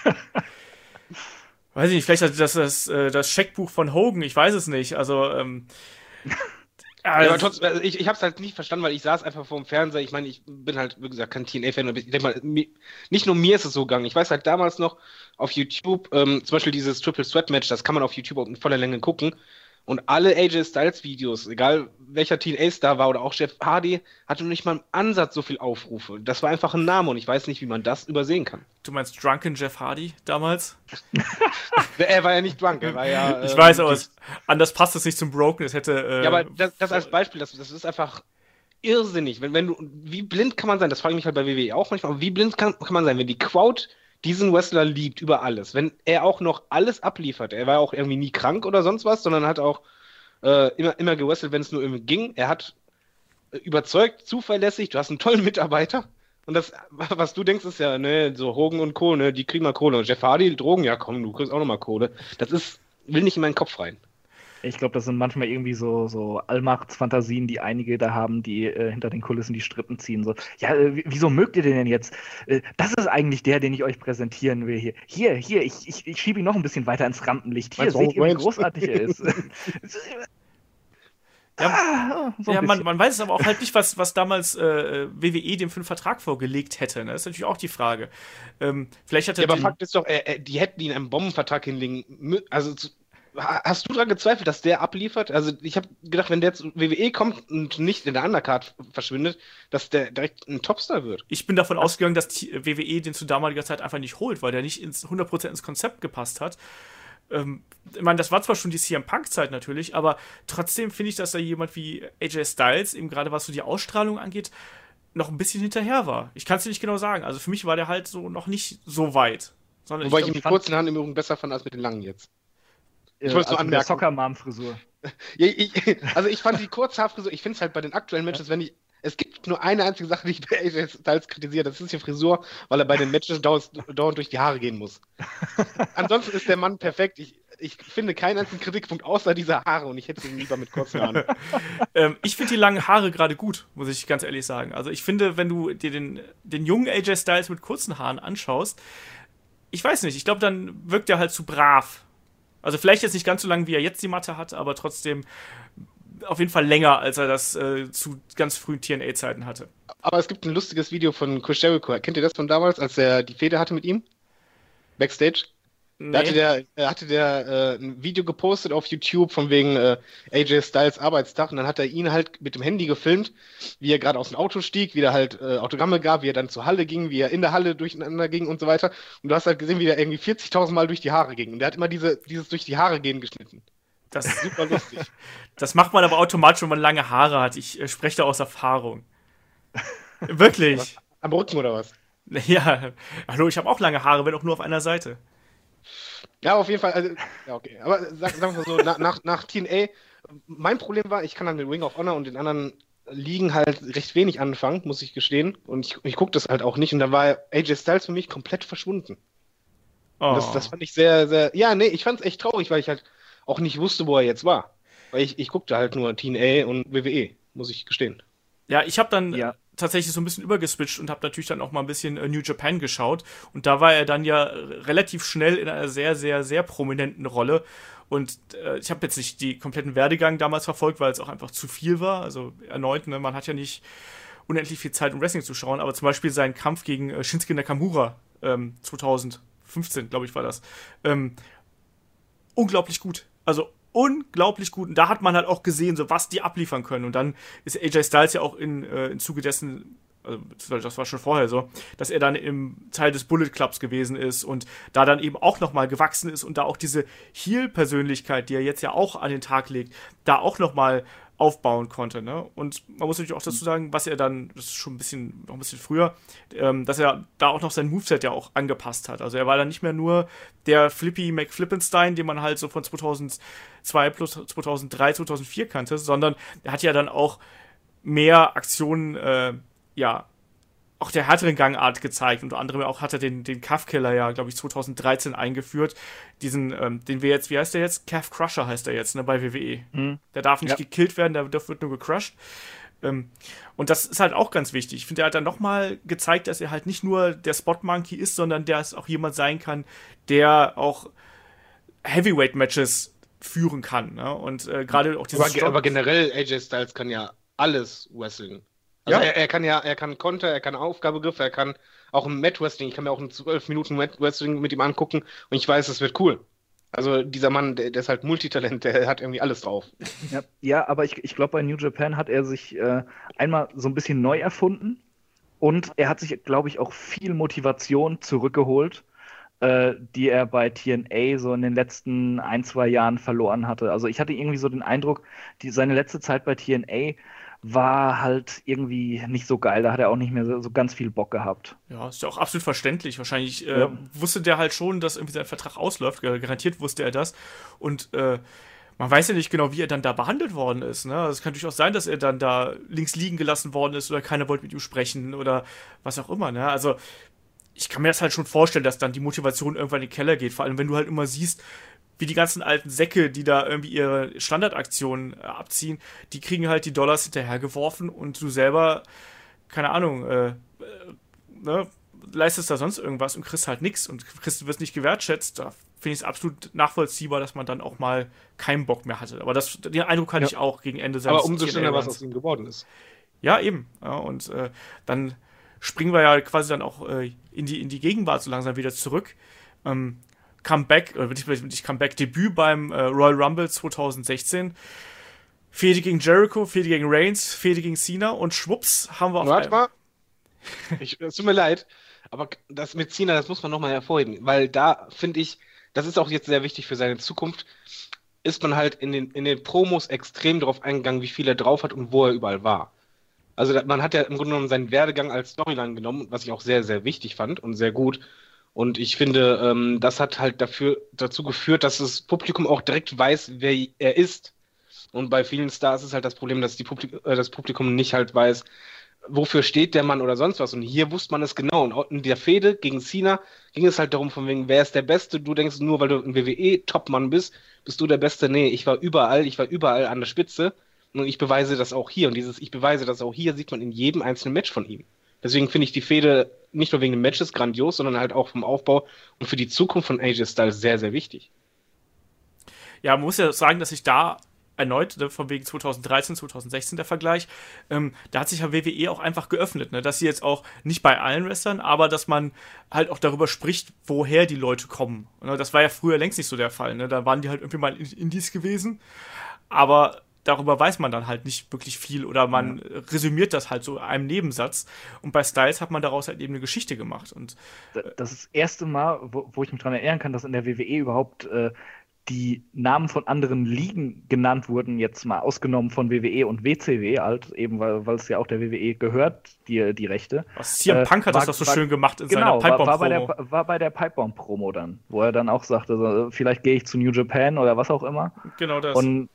Weiß ich nicht, vielleicht das Scheckbuch von Hogan, ich weiß es nicht. Also, ja, aber trotzdem, also ich habe es halt nicht verstanden, weil ich saß einfach vor dem Fernseher. Ich meine, ich bin halt, wie gesagt, kein TNA-Fan. Ich denke mal, nicht nur mir ist es so gegangen. Ich weiß halt damals noch auf YouTube, zum Beispiel dieses Triple Threat Match, das kann man auf YouTube auch in voller Länge gucken. Und alle AJ Styles Videos, egal welcher TNA-Star war oder auch Jeff Hardy, hatte noch nicht mal im Ansatz so viel Aufrufe. Das war einfach ein Name und ich weiß nicht, wie man das übersehen kann. Du meinst Drunken Jeff Hardy damals? Er war ja nicht drunk, er war ja... ich weiß, aber anders passt es nicht zum Broken. Es hätte... ja, aber das als Beispiel, das ist einfach irrsinnig. Wenn du, wie blind kann man sein? Das frage ich mich halt bei WWE auch manchmal, aber wie blind kann man sein, wenn die Crowd diesen Wrestler liebt über alles, wenn er auch noch alles abliefert. Er war auch irgendwie nie krank oder sonst was, sondern hat auch immer gewrestelt, wenn es nur irgendwie ging. Er hat überzeugt, zuverlässig, du hast einen tollen Mitarbeiter. Und das, was du denkst, ist ja, ne, so Hogan und Co., ne, die kriegen mal Kohle. Und Jeff Hardy, Drogen, ja komm, du kriegst auch noch mal Kohle. Will nicht in meinen Kopf rein. Ich glaube, das sind manchmal irgendwie so Allmachtsfantasien, die einige da haben, die hinter den Kulissen die Strippen ziehen. So, ja, wieso mögt ihr den denn jetzt? Das ist eigentlich der, den ich euch präsentieren will hier. Hier, ich schiebe ihn noch ein bisschen weiter ins Rampenlicht. Hier, seht ihr, wie großartig er ist. Man weiß es aber auch halt nicht, was damals WWE dem für einen Vertrag vorgelegt hätte. Ne? Das ist natürlich auch die Frage. Vielleicht hat er aber Fakt ist doch, die hätten ihn einen Bombenvertrag hinlegen müssen. Also hast du daran gezweifelt, dass der abliefert? Also ich habe gedacht, wenn der zu WWE kommt und nicht in der Undercard verschwindet, dass der direkt ein Topstar wird. Ich bin davon ausgegangen, dass die WWE den zu damaliger Zeit einfach nicht holt, weil der nicht 100% ins Konzept gepasst hat. Ich meine, das war zwar schon die CM Punk-Zeit natürlich, aber trotzdem finde ich, dass da jemand wie AJ Styles, eben gerade was so die Ausstrahlung angeht, noch ein bisschen hinterher war. Ich kann es dir nicht genau sagen. Also für mich war der halt so noch nicht so weit. Wobei ich ihn mit kurzen Haaren im Übrigen besser fand als mit den langen jetzt. Ich wollte es nur anmerken. Soccer-Mom-Frisur. Ja, ich fand die Kurzhaarfrisur, ich finde es halt bei den aktuellen Matches, es gibt nur eine einzige Sache, die ich bei AJ Styles kritisiere, das ist die Frisur, weil er bei den Matches dauernd durch die Haare gehen muss. Ansonsten ist der Mann perfekt. Ich finde keinen einzigen Kritikpunkt außer dieser Haare und ich hätte ihn lieber mit kurzen Haaren. Ich finde die langen Haare gerade gut, muss ich ganz ehrlich sagen. Also ich finde, wenn du dir den jungen AJ Styles mit kurzen Haaren anschaust, ich weiß nicht, ich glaube, dann wirkt er halt zu brav. Also vielleicht jetzt nicht ganz so lang, wie er jetzt die Matte hat, aber trotzdem auf jeden Fall länger, als er das zu ganz frühen TNA-Zeiten hatte. Aber es gibt ein lustiges Video von Chris Jericho. Kennt ihr das von damals, als er die Fehde hatte mit ihm? Backstage? Nee. Da hatte der ein Video gepostet auf YouTube von wegen AJ Styles Arbeitstag und dann hat er ihn halt mit dem Handy gefilmt, wie er gerade aus dem Auto stieg, wie er halt Autogramme gab, wie er dann zur Halle ging, wie er in der Halle durcheinander ging und so weiter. Und du hast halt gesehen, wie der irgendwie 40.000 Mal durch die Haare ging. Und der hat immer dieses durch die Haare gehen geschnitten. Das ist super lustig. Das macht man aber automatisch, wenn man lange Haare hat. Ich spreche da aus Erfahrung. Wirklich. Was? Am Rücken oder was? Ja, hallo, ich habe auch lange Haare, wenn auch nur auf einer Seite. Ja, auf jeden Fall, also, ja, okay. Aber sagen wir so, nach TNA, mein Problem war, ich kann dann mit Ring of Honor und den anderen Ligen halt recht wenig anfangen, muss ich gestehen. Und ich gucke das halt auch nicht. Und da war AJ Styles für mich komplett verschwunden. Oh. Und das fand ich sehr, sehr. Ja, nee, ich fand es echt traurig, weil ich halt auch nicht wusste, wo er jetzt war. Weil ich guckte halt nur TNA und WWE, muss ich gestehen. Ja, ich habe dann tatsächlich so ein bisschen übergeswitcht und habe natürlich dann auch mal ein bisschen New Japan geschaut. Und da war er dann ja relativ schnell in einer sehr, sehr, sehr prominenten Rolle. Und ich habe jetzt nicht die kompletten Werdegang damals verfolgt, weil es auch einfach zu viel war. Also erneut, ne, man hat ja nicht unendlich viel Zeit, um Wrestling zu schauen. Aber zum Beispiel seinen Kampf gegen Shinsuke Nakamura 2015, glaube ich, war das. Unglaublich gut. Also unglaublich gut. Und da hat man halt auch gesehen, so was die abliefern können. Und dann ist AJ Styles ja auch im Zuge dessen, also das war schon vorher so, dass er dann im Teil des Bullet Clubs gewesen ist und da dann eben auch nochmal gewachsen ist und da auch diese Heel-Persönlichkeit, die er jetzt ja auch an den Tag legt, da auch nochmal aufbauen konnte, ne? Und man muss natürlich auch dazu sagen, was er dann, das ist schon noch ein bisschen früher, dass er da auch noch sein Moveset ja auch angepasst hat. Also er war dann nicht mehr nur der Flippy McFlippenstein, den man halt so von 2002 plus 2003, 2004 kannte, sondern er hat ja dann auch mehr Aktionen, auch der härteren Gangart gezeigt. Unter anderem auch hat er den Calf-Killer ja, glaube ich, 2013 eingeführt. Diesen, den wir jetzt, wie heißt der jetzt? Calf Crusher heißt der jetzt, ne, bei WWE. Der darf nicht gekillt werden, der wird nur gecrushed. Und das ist halt auch ganz wichtig. Ich finde, er hat dann nochmal gezeigt, dass er halt nicht nur der Spot-Monkey ist, sondern der es auch jemand sein kann, der auch Heavyweight-Matches führen kann. Ne? Und gerade auch dieses aber generell, AJ Styles kann ja alles wrestlen. Also er kann Konter, er kann Aufgabegriff, er kann auch ein Mat-Wrestling. Ich kann mir auch ein 12 Minuten Mat-Wrestling mit ihm angucken und ich weiß, es wird cool. Also dieser Mann, der ist halt Multitalent, der hat irgendwie alles drauf. Ja, aber ich glaube, bei New Japan hat er sich einmal so ein bisschen neu erfunden und er hat sich, glaube ich, auch viel Motivation zurückgeholt, die er bei TNA so in den letzten 1-2 Jahren verloren hatte. Also ich hatte irgendwie so den Eindruck, seine letzte Zeit bei TNA war halt irgendwie nicht so geil. Da hat er auch nicht mehr so ganz viel Bock gehabt. Ja, ist ja auch absolut verständlich. Wahrscheinlich wusste der halt schon, dass irgendwie sein Vertrag ausläuft. Garantiert wusste er das. Und man weiß ja nicht genau, wie er dann da behandelt worden ist. Ne? Also es kann durchaus sein, dass er dann da links liegen gelassen worden ist oder keiner wollte mit ihm sprechen oder was auch immer. Ne? Also ich kann mir das halt schon vorstellen, dass dann die Motivation irgendwann in den Keller geht. Vor allem, wenn du halt immer siehst, wie die ganzen alten Säcke, die da irgendwie ihre Standardaktionen abziehen, die kriegen halt die Dollars hinterhergeworfen und du selber, keine Ahnung, leistest da sonst irgendwas und kriegst halt nichts und wirst nicht gewertschätzt. Da finde ich es absolut nachvollziehbar, dass man dann auch mal keinen Bock mehr hatte. Aber den Eindruck hatte ich auch gegen Ende seines Aber umso schöner, was aus ihm geworden ist. Ja, eben. Ja, und dann springen wir ja quasi dann auch in die Gegenwart so langsam wieder zurück. Debüt beim Royal Rumble 2016. Fehde gegen Jericho, Fehde gegen Reigns, Fehde gegen Cena und schwupps haben wir auf Warte mal. Es tut mir leid, aber das mit Cena, das muss man nochmal hervorheben, weil da finde ich, das ist auch jetzt sehr wichtig für seine Zukunft, ist man halt in den Promos extrem darauf eingegangen, wie viel er drauf hat und wo er überall war. Also man hat ja im Grunde genommen seinen Werdegang als Storyline genommen, was ich auch sehr, sehr wichtig fand und sehr gut. Und ich finde, das hat halt dazu geführt, dass das Publikum auch direkt weiß, wer er ist. Und bei vielen Stars ist halt das Problem, dass das Publikum nicht halt weiß, wofür steht der Mann oder sonst was. Und hier wusste man es genau. Und in der Fehde gegen Cena ging es halt darum, von wegen, wer ist der Beste? Du denkst, nur weil du ein WWE-Topmann bist du der Beste. Nee, ich war überall an der Spitze. Und ich beweise das auch hier. Und dieses Ich beweise das auch hier sieht man in jedem einzelnen Match von ihm. Deswegen finde ich die Fehde nicht nur wegen den Matches grandios, sondern halt auch vom Aufbau und für die Zukunft von AJ Styles sehr, sehr wichtig. Ja, man muss ja sagen, dass ich da erneut, von wegen 2013, 2016 der Vergleich, da hat sich ja WWE auch einfach geöffnet, ne? Dass sie jetzt auch, nicht bei allen Wrestlern, aber dass man halt auch darüber spricht, woher die Leute kommen. Ne? Das war ja früher längst nicht so der Fall, ne? Da waren die halt irgendwie mal in Indies gewesen, aber darüber weiß man dann halt nicht wirklich viel oder man resümiert das halt so in einem Nebensatz und bei Styles hat man daraus halt eben eine Geschichte gemacht. Und das ist das erste Mal, wo ich mich daran erinnern kann, dass in der WWE überhaupt die Namen von anderen Ligen genannt wurden, jetzt mal ausgenommen von WWE und WCW, halt, eben weil es ja auch der WWE gehört, die Rechte. CM Punk hat das doch so schön gemacht in seiner Pipebomb-Promo. War bei der Pipebomb-Promo dann, wo er dann auch sagte, so, vielleicht gehe ich zu New Japan oder was auch immer. Genau das. Und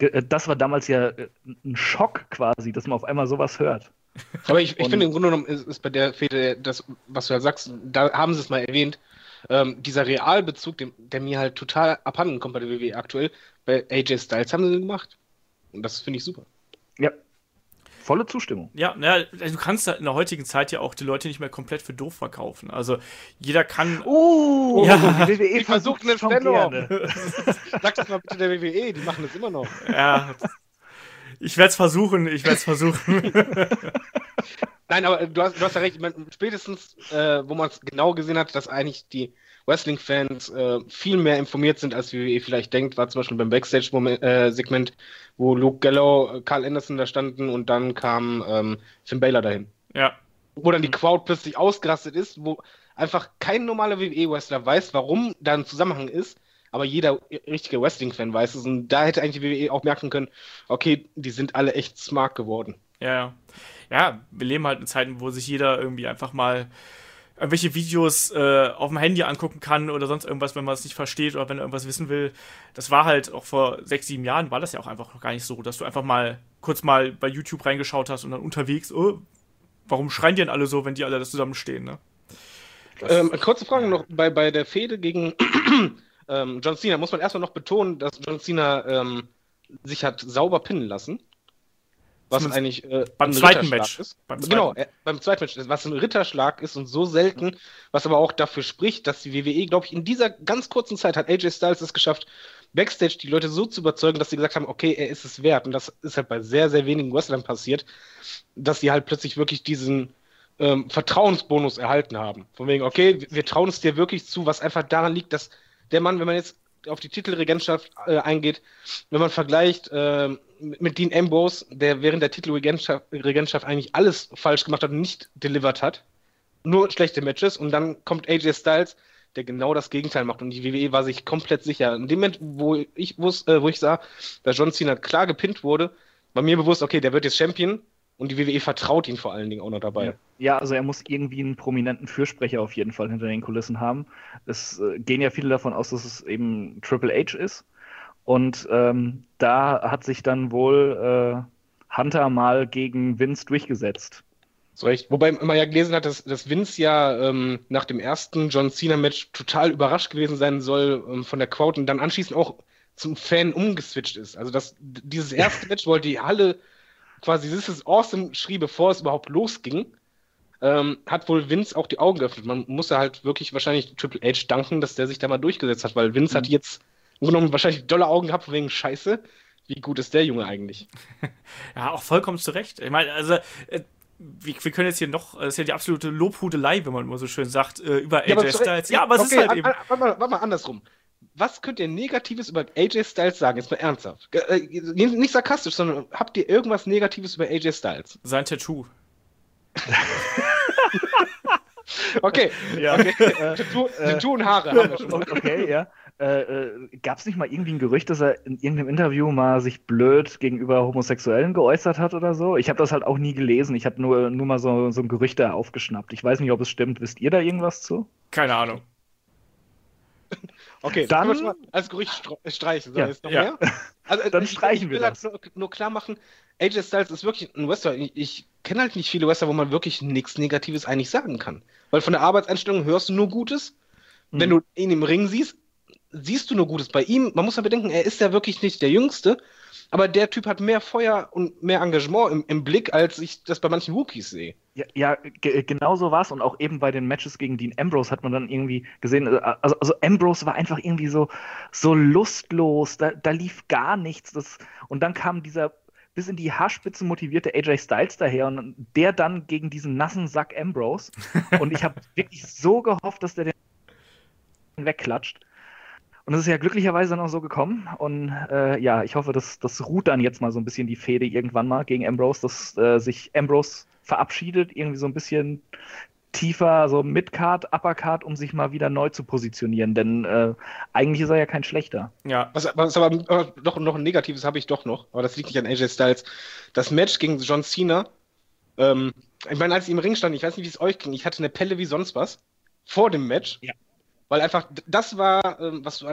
das war damals ja ein Schock quasi, dass man auf einmal sowas hört. Aber ich finde, im Grunde genommen ist bei der Fehde, das, was du ja sagst, da haben sie es mal erwähnt, dieser Realbezug, der mir halt total abhanden kommt bei der WWE aktuell, bei AJ Styles haben sie gemacht. Und das finde ich super. Ja. Volle Zustimmung. Ja, du kannst in der heutigen Zeit ja auch die Leute nicht mehr komplett für doof verkaufen. Also jeder kann. Die WWE die versuchen es schon gerne. Sag das mal bitte der WWE, die machen das immer noch. Ja, ich werde es versuchen. Nein, aber du hast ja recht. Ich meine, spätestens, wo man es genau gesehen hat, dass eigentlich die Wrestling-Fans viel mehr informiert sind, als die WWE vielleicht denkt, war zum Beispiel beim Backstage-Segment, wo Luke Gallows, Carl Anderson da standen und dann kam Finn Balor dahin. Ja. Wo dann die Crowd plötzlich ausgerastet ist, wo einfach kein normaler WWE-Wrestler weiß, warum da ein Zusammenhang ist, aber jeder richtige Wrestling-Fan weiß es. Und da hätte eigentlich die WWE auch merken können, okay, die sind alle echt smart geworden. Ja, wir leben halt in Zeiten, wo sich jeder irgendwie einfach mal irgendwelche Videos auf dem Handy angucken kann oder sonst irgendwas, wenn man es nicht versteht oder wenn er irgendwas wissen will. Das war halt auch vor 6, 7 Jahren, war das ja auch einfach noch gar nicht so, dass du einfach mal kurz mal bei YouTube reingeschaut hast und dann unterwegs, warum schreien die denn alle so, wenn die alle da zusammenstehen, ne? Kurze Frage noch, bei der Fehde gegen John Cena muss man erstmal noch betonen, dass John Cena sich hat sauber pinnen lassen. Was eigentlich beim zweiten Match ist. Beim zweiten Match, was ein Ritterschlag ist und so selten, was aber auch dafür spricht, dass die WWE, glaube ich, in dieser ganz kurzen Zeit hat AJ Styles es geschafft, Backstage die Leute so zu überzeugen, dass sie gesagt haben, okay, er ist es wert. Und das ist halt bei sehr, sehr wenigen Wrestlern passiert, dass sie halt plötzlich wirklich diesen Vertrauensbonus erhalten haben. Von wegen, okay, wir trauen es dir wirklich zu, was einfach daran liegt, dass der Mann, wenn man jetzt auf die Titelregentschaft eingeht, wenn man vergleicht mit Dean Ambrose, der während der Titelregentschaft eigentlich alles falsch gemacht hat und nicht delivered hat, nur schlechte Matches, und dann kommt AJ Styles, der genau das Gegenteil macht, und die WWE war sich komplett sicher. In dem Moment, wo ich sah, dass John Cena klar gepinnt wurde, war mir bewusst, okay, der wird jetzt Champion, und die WWE vertraut ihn vor allen Dingen auch noch dabei. Ja, also er muss irgendwie einen prominenten Fürsprecher auf jeden Fall hinter den Kulissen haben. Es gehen ja viele davon aus, dass es eben Triple H ist. Und da hat sich dann wohl Hunter mal gegen Vince durchgesetzt. So recht. Wobei man ja gelesen hat, dass Vince ja nach dem ersten John Cena-Match total überrascht gewesen sein soll von der Crowd und dann anschließend auch zum Fan umgeswitcht ist. Also dieses erste Match, wo die Halle quasi "This is awesome" schrie, bevor es überhaupt losging, hat wohl Vince auch die Augen geöffnet. Man muss ja halt wirklich wahrscheinlich Triple H danken, dass der sich da mal durchgesetzt hat, weil Vince hat jetzt genommen wahrscheinlich dolle Augen gehabt, wegen Scheiße, wie gut ist der Junge eigentlich? Ja, auch vollkommen zu Recht. Ich meine, also wir können jetzt hier noch, das ist ja die absolute Lobhudelei, wenn man immer so schön sagt, über AJ Styles. Ja, aber es ist halt eben... Warte mal andersrum. Was könnt ihr Negatives über AJ Styles sagen? Jetzt mal ernsthaft. Nicht sarkastisch, sondern habt ihr irgendwas Negatives über AJ Styles? Sein Tattoo. Okay. Ja. Okay. Tattoo und Haare haben wir schon. Okay, ja. Gab es nicht mal irgendwie ein Gerücht, dass er in irgendeinem Interview mal sich blöd gegenüber Homosexuellen geäußert hat oder so? Ich habe das halt auch nie gelesen. Ich habe nur mal so ein Gerücht da aufgeschnappt. Ich weiß nicht, ob es stimmt. Wisst ihr da irgendwas zu? Keine Ahnung. Okay, dann können wir schon mal als Gerücht streichen. So, jetzt noch mehr? Also, dann streichen wir das. Ich will halt nur klar machen, AJ Styles ist wirklich ein Wrestler. Ich kenne halt nicht viele Wrestler, wo man wirklich nichts Negatives eigentlich sagen kann. Weil von der Arbeitseinstellung hörst du nur Gutes. Wenn du ihn im Ring siehst du nur Gutes. Bei ihm, man muss ja bedenken, er ist ja wirklich nicht der Jüngste, aber der Typ hat mehr Feuer und mehr Engagement im Blick, als ich das bei manchen Rookies sehe. Ja, genau so war es. Und auch eben bei den Matches gegen Dean Ambrose hat man dann irgendwie gesehen, also Ambrose war einfach irgendwie so lustlos, da lief gar nichts. Und dann kam dieser bis in die Haarspitze motivierte AJ Styles daher und der dann gegen diesen nassen Sack Ambrose. Und ich habe wirklich so gehofft, dass der den wegklatscht. Und es ist ja glücklicherweise dann auch so gekommen. Und ich hoffe, das ruht dann jetzt mal so ein bisschen die Fehde irgendwann mal gegen Ambrose, dass sich Ambrose verabschiedet, irgendwie so ein bisschen tiefer, so Midcard, Uppercard, um sich mal wieder neu zu positionieren. Denn eigentlich ist er ja kein schlechter. Ja. Was aber doch noch ein Negatives habe ich doch noch, aber das liegt nicht an AJ Styles. Das Match gegen John Cena, ich meine, als ich im Ring stand, ich weiß nicht, wie es euch ging, ich hatte eine Pelle wie sonst was vor dem Match. Ja. Weil einfach, das war, was du einfach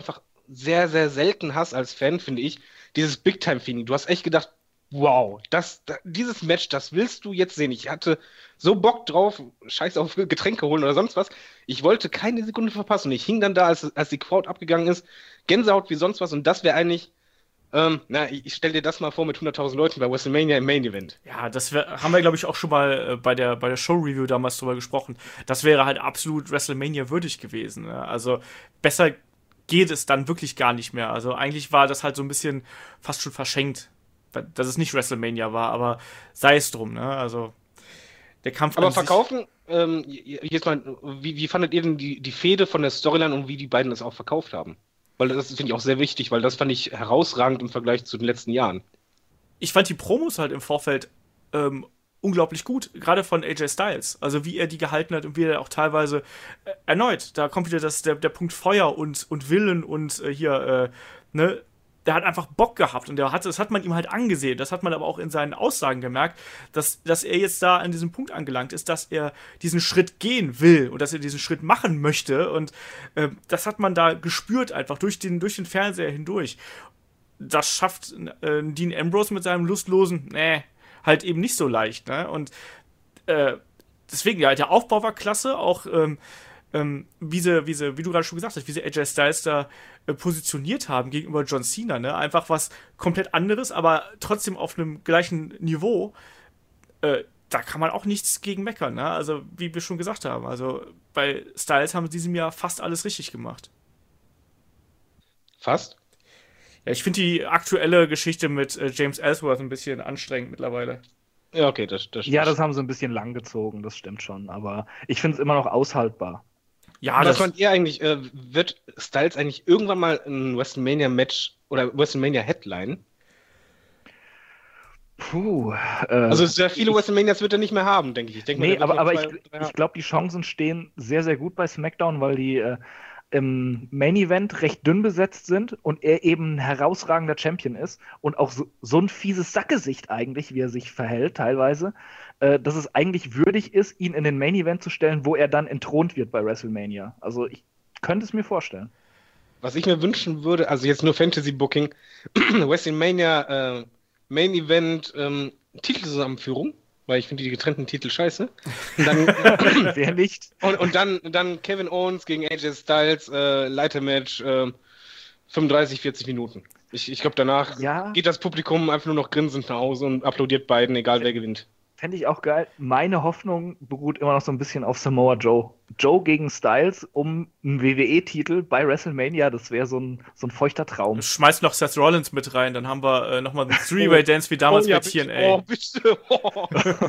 sehr, sehr selten hast als Fan, finde ich, dieses Big-Time-Feeling. Du hast echt gedacht, wow, dieses Match, das willst du jetzt sehen. Ich hatte so Bock drauf, scheiß auf Getränke holen oder sonst was. Ich wollte keine Sekunde verpassen. Und ich hing dann da, als die Crowd abgegangen ist, Gänsehaut wie sonst was. Und das wäre eigentlich, ich stell dir das mal vor mit 100.000 Leuten bei WrestleMania im Main Event. Ja, haben wir, glaube ich, auch schon mal bei der Show-Review damals drüber gesprochen. Das wäre halt absolut WrestleMania würdig gewesen. Ne? Also besser geht es dann wirklich gar nicht mehr. Also eigentlich war das halt so ein bisschen fast schon verschenkt, dass es nicht WrestleMania war, aber sei es drum, ne? Also der Kampf Aber an sich- verkaufen, jetzt mal, wie fandet ihr denn die Fehde von der Storyline und wie die beiden das auch verkauft haben? Weil das finde ich auch sehr wichtig, weil das fand ich herausragend im Vergleich zu den letzten Jahren. Ich fand die Promos halt im Vorfeld unglaublich gut, gerade von AJ Styles. Also wie er die gehalten hat und wie er auch teilweise erneut, da kommt wieder der Punkt Feuer und Willen und ne, der hat einfach Bock gehabt und das hat man ihm halt angesehen. Das hat man aber auch in seinen Aussagen gemerkt, dass er jetzt da an diesem Punkt angelangt ist, dass er diesen Schritt gehen will und dass er diesen Schritt machen möchte. Und das hat man da gespürt einfach durch den Fernseher hindurch. Das schafft Dean Ambrose mit seinem lustlosen, halt eben nicht so leicht. Ne? Und deswegen, ja, der Aufbau war klasse, auch wie du gerade schon gesagt hast, wie sie AJ Styles da positioniert haben gegenüber John Cena, ne? Einfach was komplett anderes, aber trotzdem auf einem gleichen Niveau. Da kann man auch nichts gegen meckern, ne? Also, wie wir schon gesagt haben, also bei Styles haben sie diesem Jahr fast alles richtig gemacht. Fast? Ja, ich finde die aktuelle Geschichte mit James Ellsworth ein bisschen anstrengend mittlerweile. Ja, okay, das Ja, das haben sie ein bisschen lang gezogen, das stimmt schon. Aber ich finde es immer noch aushaltbar. Ja, Was fand ihr eigentlich, wird Styles eigentlich irgendwann mal ein WrestleMania-Match oder WrestleMania-Headline? Puh. Also sehr viele WrestleManias wird er nicht mehr haben, denke ich. Ich denke mal, Nee, der wird aber noch ich glaube, die Chancen stehen sehr, sehr gut bei SmackDown, weil die im Main Event recht dünn besetzt sind und er eben ein herausragender Champion ist und auch so ein fieses Sackgesicht eigentlich, wie er sich verhält teilweise, dass es eigentlich würdig ist, ihn in den Main Event zu stellen, wo er dann entthront wird bei WrestleMania. Also ich könnte es mir vorstellen. Was ich mir wünschen würde, also jetzt nur Fantasy Booking, WrestleMania Main Event Titelzusammenführung, weil ich finde die getrennten Titel scheiße. Und dann, Wer nicht? und dann Kevin Owens gegen AJ Styles, Leitermatch, 35, 40 Minuten. Ich glaube, danach geht das Publikum einfach nur noch grinsend nach Hause und applaudiert beiden, egal wer gewinnt. Fände ich auch geil. Meine Hoffnung beruht immer noch so ein bisschen auf Samoa Joe. Joe gegen Styles um einen WWE-Titel bei WrestleMania, das wäre so ein feuchter Traum. Schmeißt noch Seth Rollins mit rein, dann haben wir nochmal einen Three-Way-Dance wie damals bei TNA. Oh, bitte. Oh.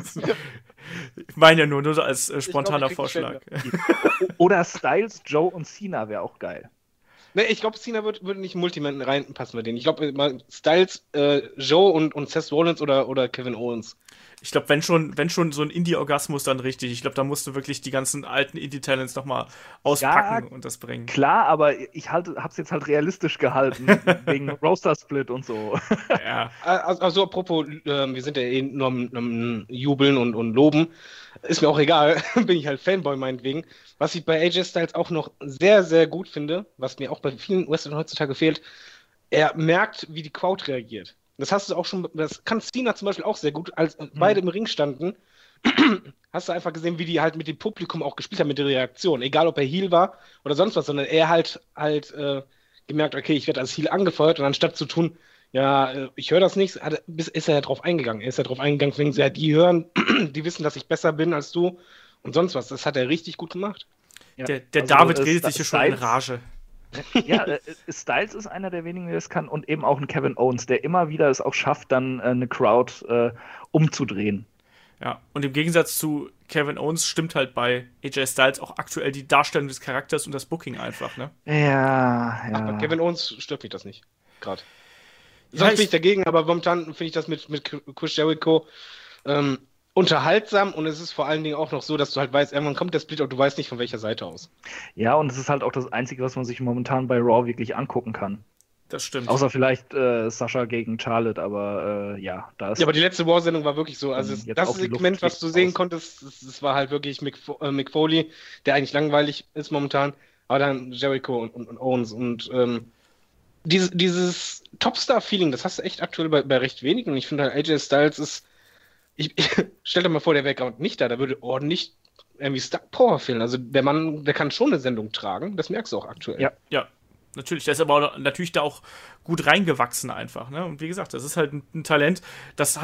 Ich meine ja nur so als spontaner Vorschlag. Oder Styles, Joe und Cena wäre auch geil. Ne, ich glaube, Cena würde nicht in Multiman reinpassen bei denen. Ich glaube, Styles, Joe und Seth Rollins oder Kevin Owens. Ich glaube, wenn schon so ein Indie-Orgasmus, dann richtig. Ich glaube, da musst du wirklich die ganzen alten Indie-Talents nochmal auspacken und das bringen. Klar, aber ich hab's jetzt halt realistisch gehalten, wegen Roster-Split und so. Ja. Also apropos, wir sind ja nur am Jubeln und Loben. Ist mir auch egal, bin ich halt Fanboy meinetwegen. Was ich bei AJ Styles auch noch sehr, sehr gut finde, was mir auch bei vielen Wrestlern heutzutage fehlt, er merkt, wie die Crowd reagiert. Das hast du auch schon, das kann Cena zum Beispiel auch sehr gut, als beide im Ring standen, hast du einfach gesehen, wie die halt mit dem Publikum auch gespielt haben, mit der Reaktion. Egal, ob er Heel war oder sonst was, sondern er halt gemerkt, okay, ich werde als Heel angefeuert und anstatt zu tun, ja, ich höre das nicht, ist er ja drauf eingegangen. Er ist ja drauf eingegangen, wegen ja, die hören, die wissen, dass ich besser bin als du und sonst was. Das hat er richtig gut gemacht. Ja, der also, David redet sich hier schon in Rage. Ja, Styles ist einer der wenigen, der das kann und eben auch ein Kevin Owens, der immer wieder es auch schafft, dann eine Crowd umzudrehen. Ja, und im Gegensatz zu Kevin Owens stimmt halt bei AJ Styles auch aktuell die Darstellung des Charakters und das Booking einfach, ne? Ja. Ach, bei Kevin Owens stört mich das nicht, gerade. Sonst bin ich dagegen, aber momentan finde ich das mit Chris Jericho unterhaltsam und es ist vor allen Dingen auch noch so, dass du halt weißt, irgendwann kommt der Split und du weißt nicht von welcher Seite aus. Ja, und es ist halt auch das Einzige, was man sich momentan bei Raw wirklich angucken kann. Das stimmt. Außer vielleicht Sascha gegen Charlotte, aber ja, da ist... Ja, aber die letzte Raw-Sendung war wirklich so, also das Segment, was du sehen konntest, das war halt wirklich Mick Foley, der eigentlich langweilig ist momentan, aber dann Jericho und Owens und dieses Topstar-Feeling, das hast du echt aktuell bei recht wenigen. Und ich finde halt, AJ Styles ist. Stell dir mal vor, der wäre gerade nicht da würde ordentlich irgendwie Star-Power fehlen. Also der Mann, der kann schon eine Sendung tragen, das merkst du auch aktuell. Ja, natürlich. Der ist aber auch, natürlich da auch gut reingewachsen einfach. Ne? Und wie gesagt, das ist halt ein Talent, das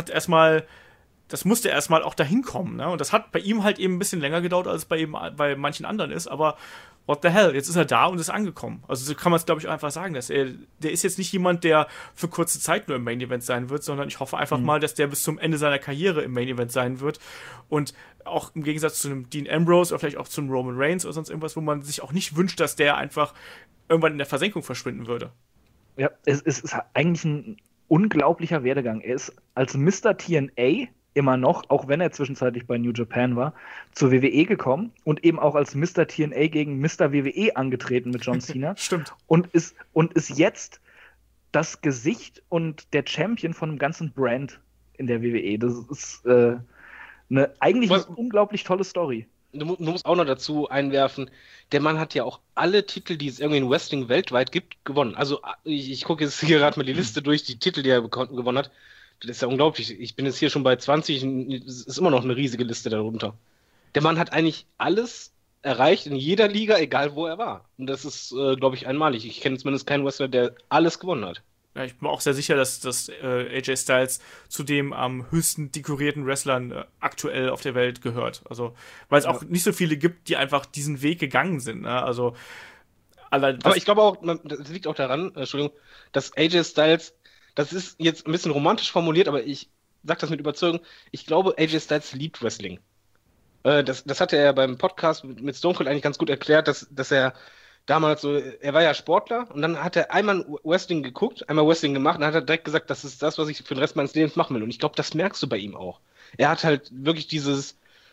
musste erstmal auch dahin kommen. Ne? Und das hat bei ihm halt eben ein bisschen länger gedauert, als es bei manchen anderen ist. Aber what the hell, jetzt ist er da und ist angekommen. Also so kann man es, glaube ich, auch einfach sagen. Der ist jetzt nicht jemand, der für kurze Zeit nur im Main Event sein wird, sondern ich hoffe einfach mal, dass der bis zum Ende seiner Karriere im Main Event sein wird. Und auch im Gegensatz zu einem Dean Ambrose oder vielleicht auch zum Roman Reigns oder sonst irgendwas, wo man sich auch nicht wünscht, dass der einfach irgendwann in der Versenkung verschwinden würde. Ja, es ist eigentlich ein unglaublicher Werdegang. Er ist als Mr. TNA immer noch, auch wenn er zwischenzeitlich bei New Japan war, zur WWE gekommen und eben auch als Mr. TNA gegen Mr. WWE angetreten mit John Cena. Stimmt. Und ist jetzt das Gesicht und der Champion von einem ganzen Brand in der WWE. Das ist eigentlich eine unglaublich tolle Story. Du musst auch noch dazu einwerfen, der Mann hat ja auch alle Titel, die es irgendwie in Wrestling weltweit gibt, gewonnen. Also ich gucke jetzt hier gerade mal die Liste durch, die Titel, die er gewonnen hat. Das ist ja unglaublich. Ich bin jetzt hier schon bei 20, es ist immer noch eine riesige Liste darunter. Der Mann hat eigentlich alles erreicht in jeder Liga, egal wo er war. Und das ist, glaube ich, einmalig. Ich kenne zumindest keinen Wrestler, der alles gewonnen hat. Ja, ich bin auch sehr sicher, dass AJ Styles zu dem am höchsten dekorierten Wrestlern aktuell auf der Welt gehört. Also, weil es auch nicht so viele gibt, die einfach diesen Weg gegangen sind. Ne? Also, aber ich glaube auch, das liegt auch daran, Entschuldigung, dass AJ Styles, das ist jetzt ein bisschen romantisch formuliert, aber ich sage das mit Überzeugung, ich glaube, AJ Styles liebt Wrestling. Das hatte er beim Podcast mit Stone Cold eigentlich ganz gut erklärt, dass er damals so, er war ja Sportler und dann hat er einmal Wrestling geguckt, einmal Wrestling gemacht und dann hat er direkt gesagt, das ist das, was ich für den Rest meines Lebens machen will. Und ich glaube, das merkst du bei ihm auch. Er hat halt wirklich diese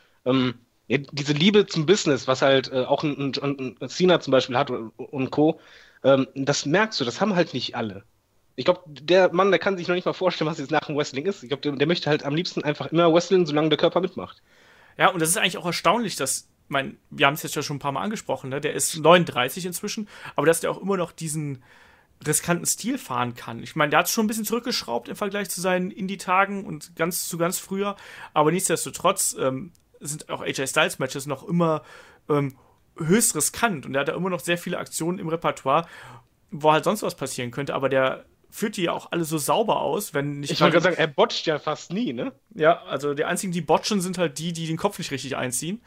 Liebe zum Business, was halt auch ein Cena zum Beispiel hat und Co. Das merkst du, das haben halt nicht alle. Ich glaube, der Mann, der kann sich noch nicht mal vorstellen, was jetzt nach dem Wrestling ist. Ich glaube, der möchte halt am liebsten einfach immer wrestlen, solange der Körper mitmacht. Ja, und das ist eigentlich auch erstaunlich, dass wir haben es jetzt ja schon ein paar Mal angesprochen, ne? Der ist 39 inzwischen, aber dass der auch immer noch diesen riskanten Stil fahren kann. Ich meine, der hat es schon ein bisschen zurückgeschraubt im Vergleich zu seinen Indie-Tagen und ganz früher, aber nichtsdestotrotz sind auch AJ Styles-Matches noch immer höchst riskant und der hat da immer noch sehr viele Aktionen im Repertoire, wo halt sonst was passieren könnte, aber der führt die ja auch alle so sauber aus, wenn nicht. Ich wollte gerade sagen, er botcht ja fast nie, ne? Ja, also die einzigen, die botchen, sind halt die den Kopf nicht richtig einziehen.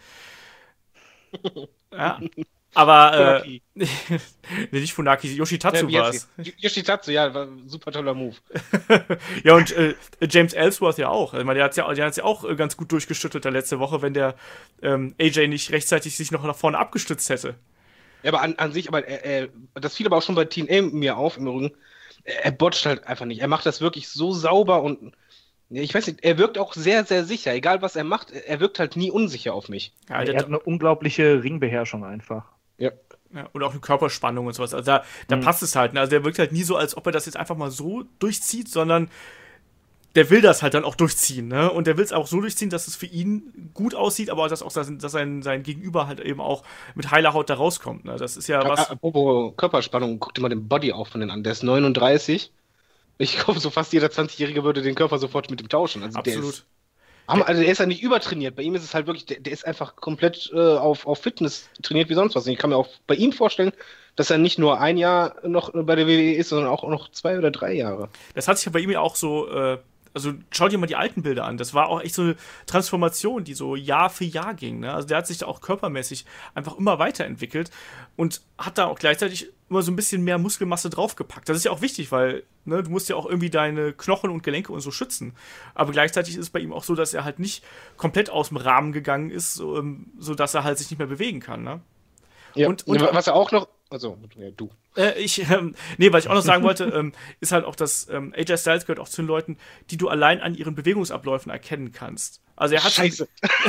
Ja, aber nee, nicht Funaki, Yoshitatsu war es. Yoshitatsu, ja, war ein super toller Move. Ja, und James Ellsworth ja auch. Ich meine, der hat's ja auch ganz gut durchgeschüttelt letzte Woche, wenn der AJ nicht rechtzeitig sich noch nach vorne abgestützt hätte. Ja, aber an sich, das fiel aber auch schon bei TNA mir auf im Übrigen. Er botcht halt einfach nicht. Er macht das wirklich so sauber und ich weiß nicht, er wirkt auch sehr, sehr sicher. Egal, was er macht, er wirkt halt nie unsicher auf mich. Ja, er hat eine unglaubliche Ringbeherrschung einfach. Ja. Und auch eine Körperspannung und sowas. Also da passt es halt. Ne? Also der wirkt halt nie so, als ob er das jetzt einfach mal so durchzieht, sondern der will das halt dann auch durchziehen. Ne? Und der will es auch so durchziehen, dass es für ihn gut aussieht, aber dass sein Gegenüber halt eben auch mit heiler Haut da rauskommt. Ne? Das ist ja was. Apropos Körperspannung, guck dir mal den Body auf von den an. Der ist 39. Ich glaube, so fast jeder 20-Jährige würde den Körper sofort mit ihm tauschen. Also absolut. Der ist ja nicht übertrainiert. Bei ihm ist es halt wirklich, der ist einfach komplett auf Fitness trainiert wie sonst was. Und ich kann mir auch bei ihm vorstellen, dass er nicht nur ein Jahr noch bei der WWE ist, sondern auch noch 2 oder 3 Jahre. Das hat sich ja bei ihm ja auch so, also schau dir mal die alten Bilder an. Das war auch echt so eine Transformation, die so Jahr für Jahr ging. Ne? Also der hat sich da auch körpermäßig einfach immer weiterentwickelt und hat da auch gleichzeitig immer so ein bisschen mehr Muskelmasse draufgepackt. Das ist ja auch wichtig, weil du musst ja auch irgendwie deine Knochen und Gelenke und so schützen. Aber gleichzeitig ist es bei ihm auch so, dass er halt nicht komplett aus dem Rahmen gegangen ist, so dass er halt sich nicht mehr bewegen kann. Ne? Ja, und was er auch noch... Also, ja, du. Was ich auch noch sagen wollte, ist halt auch, dass AJ Styles gehört auch zu den Leuten, die du allein an ihren Bewegungsabläufen erkennen kannst. Also er hat Scheiße.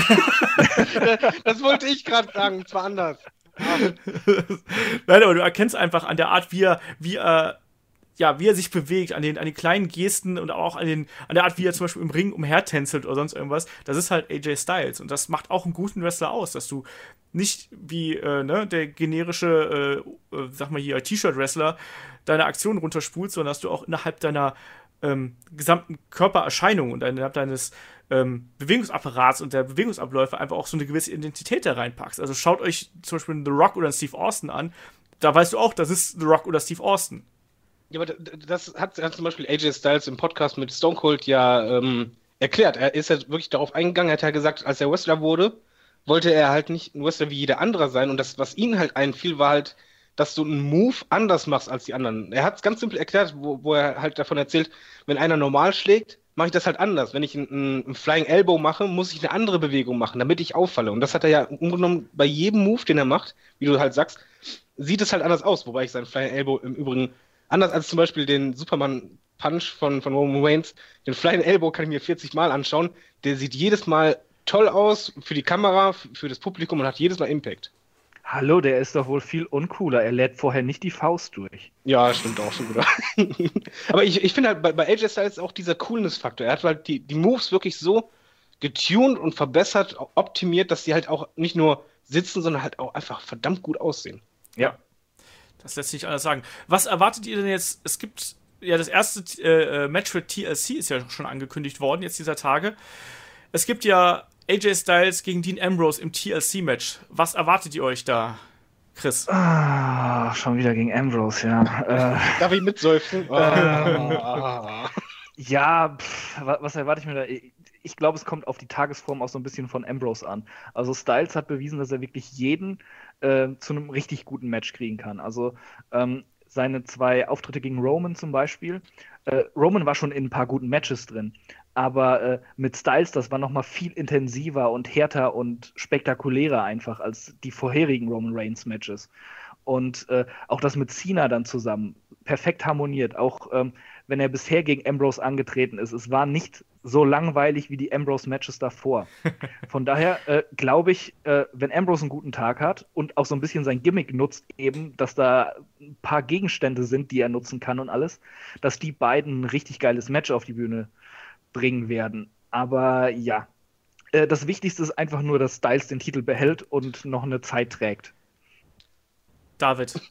Das wollte ich gerade sagen, zwar anders. Nein, aber du erkennst einfach an der Art, wie er sich bewegt, an den kleinen Gesten und auch an der Art, wie er zum Beispiel im Ring umhertänzelt oder sonst irgendwas. Das ist halt AJ Styles und das macht auch einen guten Wrestler aus, dass du nicht wie der generische, sag mal hier, T-Shirt-Wrestler deine Aktion runterspulst, sondern dass du auch innerhalb deiner gesamten Körpererscheinung und innerhalb deines Bewegungsapparats und der Bewegungsabläufe einfach auch so eine gewisse Identität da reinpackst. Also schaut euch zum Beispiel einen The Rock oder einen Steve Austin an, da weißt du auch, das ist The Rock oder Steve Austin. Ja, aber das hat zum Beispiel AJ Styles im Podcast mit Stone Cold ja erklärt. Er ist ja wirklich darauf eingegangen, er hat ja gesagt, als er Wrestler wurde, wollte er halt nicht ein Wrestler wie jeder andere sein. Und das, was ihm halt einfiel, war halt, dass du einen Move anders machst als die anderen. Er hat es ganz simpel erklärt, wo er halt davon erzählt, wenn einer normal schlägt, mache ich das halt anders. Wenn ich einen Flying Elbow mache, muss ich eine andere Bewegung machen, damit ich auffalle. Und das hat er ja umgenommen bei jedem Move, den er macht, wie du halt sagst, sieht es halt anders aus. Wobei ich seinen Flying Elbow im Übrigen, anders als zum Beispiel den Superman Punch von Roman Reigns, den Flying Elbow kann ich mir 40 Mal anschauen. Der sieht jedes Mal toll aus für die Kamera, für das Publikum und hat jedes Mal Impact. Hallo, der ist doch wohl viel uncooler. Er lädt vorher nicht die Faust durch. Ja, stimmt auch schon wieder. Aber ich finde halt bei AJ Styles auch dieser Coolness-Faktor. Er hat halt die Moves wirklich so getuned und verbessert, optimiert, dass die halt auch nicht nur sitzen, sondern halt auch einfach verdammt gut aussehen. Ja, das lässt sich anders sagen. Was erwartet ihr denn jetzt? Es gibt ja das erste Match für TLC ist ja schon angekündigt worden, jetzt dieser Tage. Es gibt ja AJ Styles gegen Dean Ambrose im TLC-Match. Was erwartet ihr euch da, Chris? Schon wieder gegen Ambrose, ja. Darf ich mitseufzen? Ja, was erwarte ich mir da? Ich glaube, es kommt auf die Tagesform auch so ein bisschen von Ambrose an. Also Styles hat bewiesen, dass er wirklich jeden zu einem richtig guten Match kriegen kann. Also seine 2 Auftritte gegen Roman zum Beispiel. Roman war schon in ein paar guten Matches drin. Aber mit Styles, das war nochmal viel intensiver und härter und spektakulärer einfach als die vorherigen Roman Reigns Matches. Und auch das mit Cena dann zusammen, perfekt harmoniert. Auch wenn er bisher gegen Ambrose angetreten ist, es war nicht so langweilig wie die Ambrose-Matches davor. Von daher glaube ich, wenn Ambrose einen guten Tag hat und auch so ein bisschen sein Gimmick nutzt eben, dass da ein paar Gegenstände sind, die er nutzen kann und alles, dass die beiden ein richtig geiles Match auf die Bühne bringen werden. Aber ja, das Wichtigste ist einfach nur, dass Styles den Titel behält und noch eine Zeit trägt. David.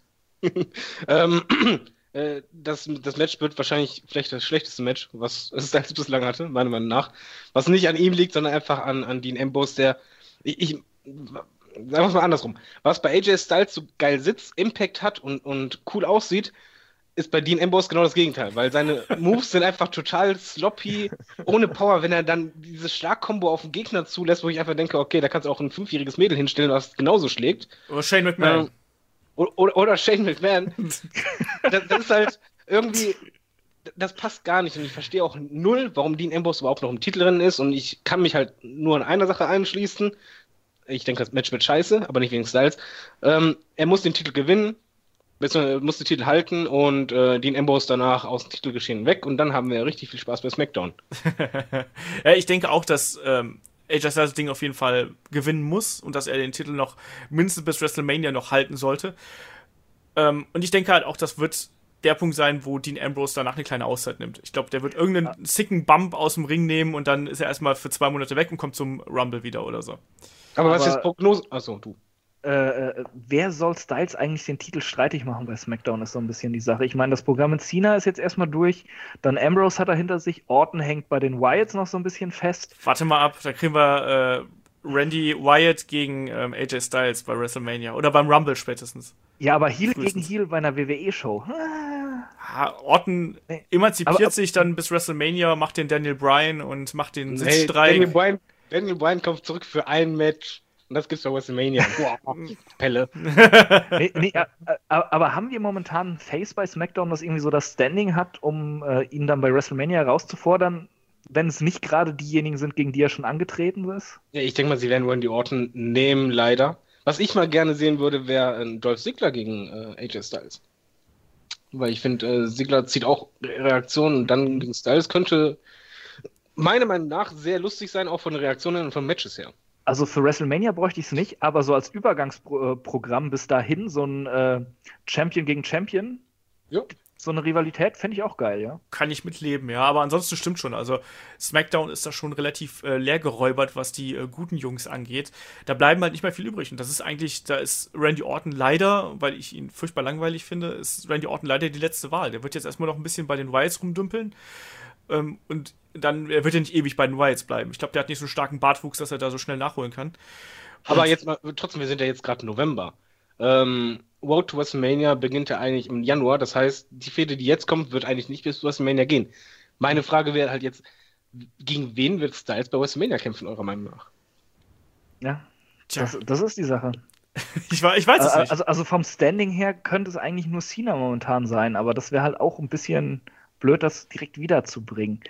Das Match wird wahrscheinlich vielleicht das schlechteste Match, was Styles bislang hatte, meiner Meinung nach. Was nicht an ihm liegt, sondern einfach an Dean Ambrose, der sagen wir es mal andersrum. Was bei AJ Styles so geil sitzt, Impact hat und cool aussieht, ist bei Dean Ambrose genau das Gegenteil, weil seine Moves sind einfach total sloppy, ohne Power, wenn er dann dieses Schlagkombo auf den Gegner zulässt, wo ich einfach denke, okay, da kannst du auch ein 5-jähriges Mädel hinstellen, was genauso schlägt. Oder Shane McMahon. Oder Shane McMahon. Das ist halt irgendwie, das passt gar nicht und ich verstehe auch null, warum Dean Ambrose überhaupt noch im Titelrennen ist und ich kann mich halt nur an einer Sache einschließen. Ich denke, das Match wird scheiße, aber nicht wegen Styles. Er muss den Titel gewinnen, muss den Titel halten und Dean Ambrose danach aus dem Titelgeschehen weg und dann haben wir richtig viel Spaß bei SmackDown. Ja, ich denke auch, dass AJ Styles das Ding auf jeden Fall gewinnen muss und dass er den Titel noch mindestens bis WrestleMania noch halten sollte. Und ich denke halt auch, das wird der Punkt sein, wo Dean Ambrose danach eine kleine Auszeit nimmt. Ich glaube, der wird irgendeinen sicken Bump aus dem Ring nehmen und dann ist er erstmal für 2 Monate weg und kommt zum Rumble wieder oder so. Aber was ist jetzt Prognose? Achso, du. Wer soll Styles eigentlich den Titel streitig machen bei SmackDown, ist so ein bisschen die Sache. Ich meine, das Programm mit Cena ist jetzt erstmal durch, dann Ambrose hat er hinter sich, Orton hängt bei den Wyatts noch so ein bisschen fest. Warte mal ab, dann kriegen wir Randy Wyatt gegen AJ Styles bei WrestleMania oder beim Rumble spätestens. Ja, aber Heel gegen Heel bei einer WWE-Show. Orton emanzipiert sich dann bis WrestleMania, macht den Daniel Bryan und macht den Sitzstreik. Daniel Bryan kommt zurück für ein Match. Und das gibt's bei WrestleMania. Boah, Pelle. Aber haben wir momentan ein Face bei SmackDown, das irgendwie so das Standing hat, um ihn dann bei WrestleMania herauszufordern, wenn es nicht gerade diejenigen sind, gegen die er schon angetreten ist? Ja, ich denke mal, sie werden Randy Orton nehmen, leider. Was ich mal gerne sehen würde, wäre ein Dolph Ziggler gegen AJ Styles. Weil ich finde, Ziggler zieht auch Reaktionen und dann gegen Styles könnte meiner Meinung nach sehr lustig sein, auch von Reaktionen und von Matches her. Also für WrestleMania bräuchte ich es nicht, aber so als Übergangsprogramm bis dahin, so ein Champion gegen Champion, ja. So eine Rivalität fände ich auch geil, ja. Kann ich mitleben, ja. Aber ansonsten stimmt schon. Also SmackDown ist da schon relativ leer geräubert, was die guten Jungs angeht. Da bleiben halt nicht mehr viel übrig. Und das ist eigentlich, da ist Randy Orton leider, weil ich ihn furchtbar langweilig finde, ist Randy Orton leider die letzte Wahl. Der wird jetzt erstmal noch ein bisschen bei den Wyatts rumdümpeln. Und dann wird er nicht ewig bei den Wyatts bleiben. Ich glaube, der hat nicht so einen starken Bartwuchs, dass er da so schnell nachholen kann. Aber jetzt mal, trotzdem, wir sind ja jetzt gerade November. Road to WrestleMania beginnt ja eigentlich im Januar. Das heißt, die Fehde, die jetzt kommt, wird eigentlich nicht bis WrestleMania gehen. Meine Frage wäre halt jetzt, gegen wen wird Styles bei WrestleMania kämpfen, eurer Meinung nach? Ja, Tja, das ist die Sache. ich weiß es nicht. Also vom Standing her könnte es eigentlich nur Cena momentan sein, aber das wäre halt auch ein bisschen blöd, das direkt wiederzubringen.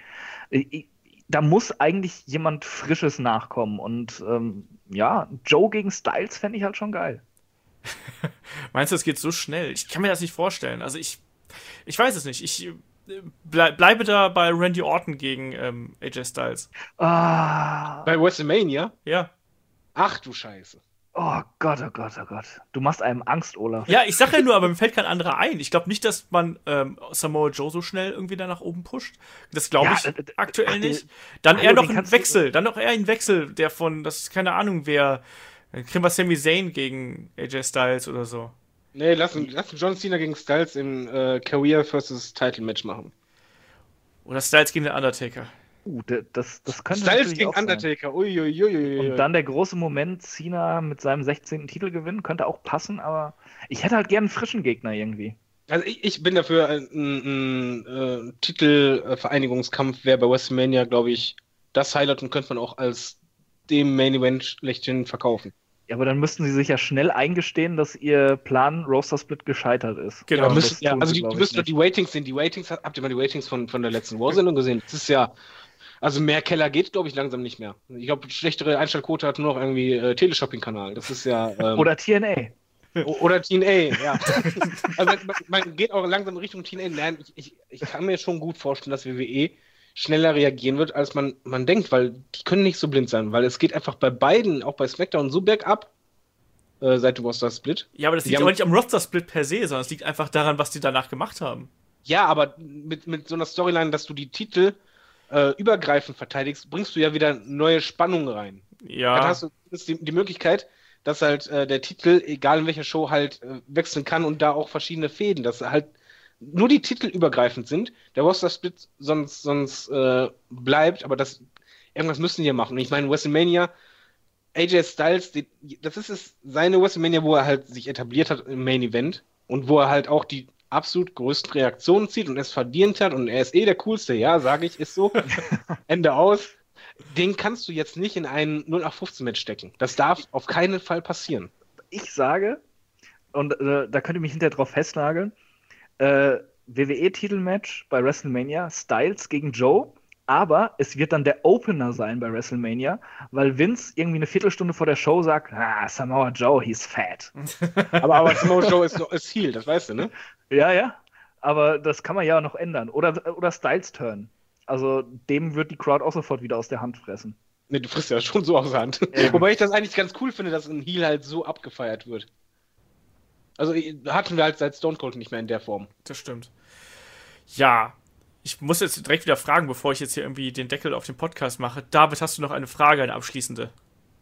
Da muss eigentlich jemand Frisches nachkommen und ja, Joe gegen Styles fände ich halt schon geil. Meinst du, es geht so schnell? Ich kann mir das nicht vorstellen. Also ich weiß es nicht. Ich bleibe da bei Randy Orton gegen AJ Styles. Bei WrestleMania? Ja. Ach du Scheiße. Oh Gott, oh Gott, oh Gott. Du machst einem Angst, Olaf. Ja, ich sage ja nur, aber mir fällt kein anderer ein. Ich glaube nicht, dass man Samoa Joe so schnell irgendwie da nach oben pusht. Das glaube ich aktuell nicht. Dann eher noch ein Wechsel. Dann noch eher ein Wechsel, der von, das ist keine Ahnung, wer. Dann kriegen wir Sami Zayn gegen AJ Styles oder so. Nee, lass John Cena gegen Styles im Career vs. Title Match machen. Oder Styles gegen den Undertaker. Das könnte Styles gegen auch sein. Undertaker, uiuiuiui. Und dann der große Moment, Cena mit seinem 16. Titel gewinnen, könnte auch passen, aber ich hätte halt gern einen frischen Gegner irgendwie. Also ich bin dafür, ein Titelvereinigungskampf wäre bei WrestleMania, glaube ich, das Highlight und könnte man auch als dem Main Event schlechthin verkaufen. Ja, aber dann müssten sie sich ja schnell eingestehen, dass ihr Plan Roster Split gescheitert ist. Genau. Ja, das tun also sie, die glaub ich, müssen doch nicht. die Ratings sehen. Die Ratings, habt ihr mal die Ratings von der letzten War-Sendung gesehen? Das ist ja, also mehr Keller geht, glaube ich, langsam nicht mehr. Ich glaube, schlechtere Einschaltquote hat nur noch irgendwie Teleshopping-Kanal. Das ist ja... Oder TNA. Oder TNA, ja. Also man geht auch langsam Richtung TNA. Nein, ich kann mir schon gut vorstellen, dass WWE schneller reagieren wird, als man denkt, weil die können nicht so blind sein, weil es geht einfach bei beiden, auch bei SmackDown, so bergab, seit dem Roster-Split. Ja, aber das liegt aber nicht am Roster-Split per se, sondern es liegt einfach daran, was die danach gemacht haben. Ja, aber mit so einer Storyline, dass du die Titel übergreifend verteidigst, bringst du ja wieder neue Spannung rein. Ja. Dann hast du die Möglichkeit, dass halt der Titel, egal in welcher Show, halt wechseln kann und da auch verschiedene Fäden, dass halt nur die Titel übergreifend sind, der Roster-Split sonst bleibt, aber irgendwas müssen die ja machen. Und ich meine, WrestleMania, AJ Styles, das ist seine WrestleMania, wo er halt sich etabliert hat im Main Event und wo er halt auch die absolut größten Reaktionen zieht und es verdient hat und er ist der Coolste, ja, sage ich, ist so. Ende aus. Den kannst du jetzt nicht in ein 0815-Match stecken. Das darf auf keinen Fall passieren. Ich sage, und da könnt ihr mich hinterher drauf festnageln, WWE-Titelmatch bei WrestleMania, Styles gegen Joe, aber es wird dann der Opener sein bei WrestleMania, weil Vince irgendwie eine Viertelstunde vor der Show sagt, Samoa Joe, he's fat. aber Samoa Joe ist Heel, das weißt du, ne? Ja, aber das kann man ja noch ändern. Oder Styles Turn. Also dem wird die Crowd auch sofort wieder aus der Hand fressen. Ne, du frisst ja schon so aus der Hand. Wobei ich das eigentlich ganz cool finde, dass ein Heel halt so abgefeiert wird. Also hatten wir halt seit Stone Cold nicht mehr in der Form. Das stimmt. Ja, ich muss jetzt direkt wieder fragen, bevor ich jetzt hier irgendwie den Deckel auf den Podcast mache. David, hast du noch eine Frage, eine abschließende?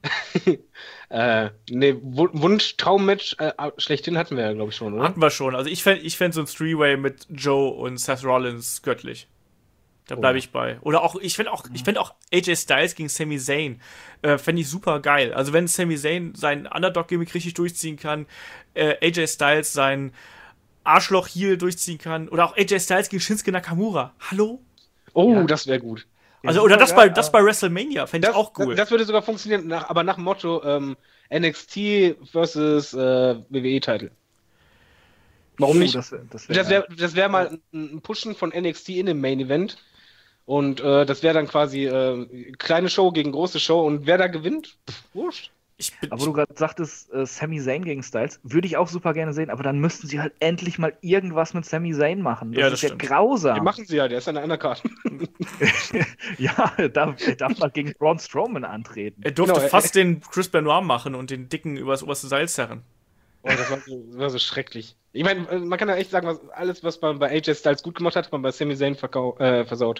Ne, Wunsch-Traum-Match schlechthin hatten wir ja, glaube ich, schon, oder? Hatten wir schon. Also ich fänd so ein Three-Way mit Joe und Seth Rollins göttlich. Da bleibe ich bei. Oder auch, ich fänd auch AJ Styles gegen Sami Zayn. Fände ich super geil. Also wenn Sami Zayn seinen Underdog-Gimmick richtig durchziehen kann, AJ Styles sein Arschloch-Heel durchziehen kann. Oder auch AJ Styles gegen Shinsuke Nakamura. Hallo? Oh, Ja. Das wäre gut. Also, oder das bei WrestleMania. Fände ich auch cool. Das würde sogar funktionieren, aber nach dem Motto NXT versus WWE-Titel. Warum nicht? Das wär mal ein Pushen von NXT in dem Main Event. Und das wäre dann quasi kleine Show gegen große Show. Und wer da gewinnt, wurscht. Aber du gerade sagtest, Sami Zayn gegen Styles, würde ich auch super gerne sehen, aber dann müssten sie halt endlich mal irgendwas mit Sami Zayn machen. Das ist ja stimmt. grausam. Den machen sie ja, der ist an der Undercard. Ja, er darf mal gegen Braun Strowman antreten. Er durfte Genau, fast den Chris Benoit machen und den Dicken übers oberste Seil zerren. Oh, das war so schrecklich. Ich meine, man kann ja echt sagen, alles, was man bei AJ Styles gut gemacht hat, man bei Sami Zayn versaut.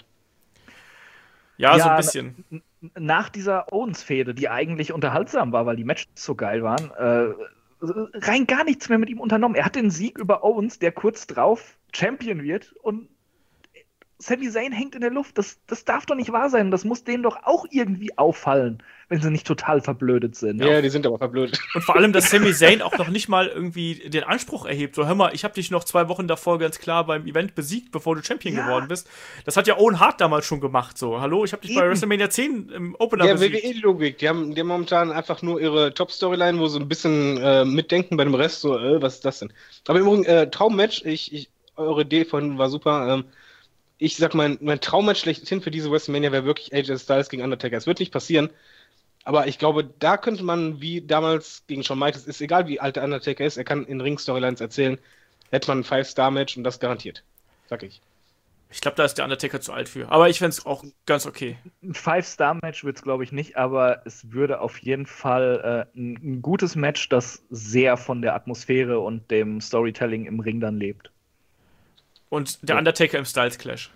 Ja, so ein bisschen. Nach dieser Owens-Fehde, die eigentlich unterhaltsam war, weil die Matches so geil waren, rein gar nichts mehr mit ihm unternommen. Er hat den Sieg über Owens, der kurz drauf Champion wird, und Sami Zayn hängt in der Luft. Das darf doch nicht wahr sein. Das muss denen doch auch irgendwie auffallen, wenn sie nicht total verblödet sind. Ja, die sind aber verblödet. Und vor allem, dass Sami Zayn auch noch nicht mal irgendwie den Anspruch erhebt. So, hör mal, ich habe dich noch 2 Wochen davor ganz klar beim Event besiegt, bevor du Champion geworden bist. Das hat ja Owen Hart damals schon gemacht. So, hallo, ich habe dich bei WrestleMania 10 im Opener besiegt. Ja, WWE-Logik. Die haben momentan einfach nur ihre Top-Storyline, wo sie ein bisschen mitdenken bei dem Rest. So, was ist das denn? Aber im Übrigen, Traummatch, eure Idee vorhin war super. Ich sag mal, mein Traummatch schlechthin für diese WrestleMania wäre wirklich AJ Styles gegen Undertaker. Es wird nicht passieren, aber ich glaube, da könnte man, wie damals gegen Shawn Michaels, ist egal wie alt der Undertaker ist, er kann in Ring-Storylines erzählen, hätte man ein 5-Star-Match und das garantiert. Sag ich. Ich glaube, da ist der Undertaker zu alt für. Aber ich fände es auch ganz okay. Ein 5-Star-Match wird es, glaube ich, nicht, aber es würde auf jeden Fall ein gutes Match, das sehr von der Atmosphäre und dem Storytelling im Ring dann lebt. Und der Undertaker im Styles Clash.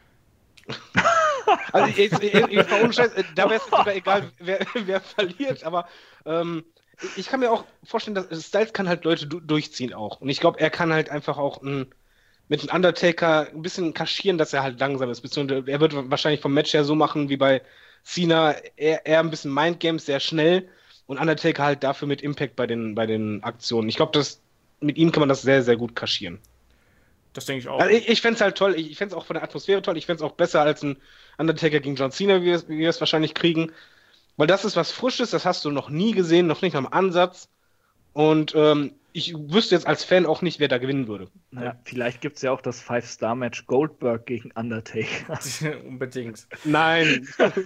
Also, ohne Scheiß, da wäre es sogar egal, wer verliert, aber ich kann mir auch vorstellen, dass Styles kann halt Leute durchziehen auch. Und ich glaube, er kann halt einfach auch mit dem Undertaker ein bisschen kaschieren, dass er halt langsam ist. Beziehungsweise er wird wahrscheinlich vom Match her so machen wie bei Cena, eher ein bisschen Mindgames, sehr schnell, und Undertaker halt dafür mit Impact bei den Aktionen. Ich glaube, mit ihm kann man das sehr, sehr gut kaschieren. Das denke ich auch. Also ich fände es halt toll, ich fände es auch von der Atmosphäre toll, ich fände es auch besser als ein Undertaker gegen John Cena, wie wir es wahrscheinlich kriegen. Weil das ist was Frisches, das hast du noch nie gesehen, noch nicht am Ansatz. Und ich wüsste jetzt als Fan auch nicht, wer da gewinnen würde. Naja, vielleicht gibt es ja auch das 5-Star-Match Goldberg gegen Undertaker. Unbedingt. Nein.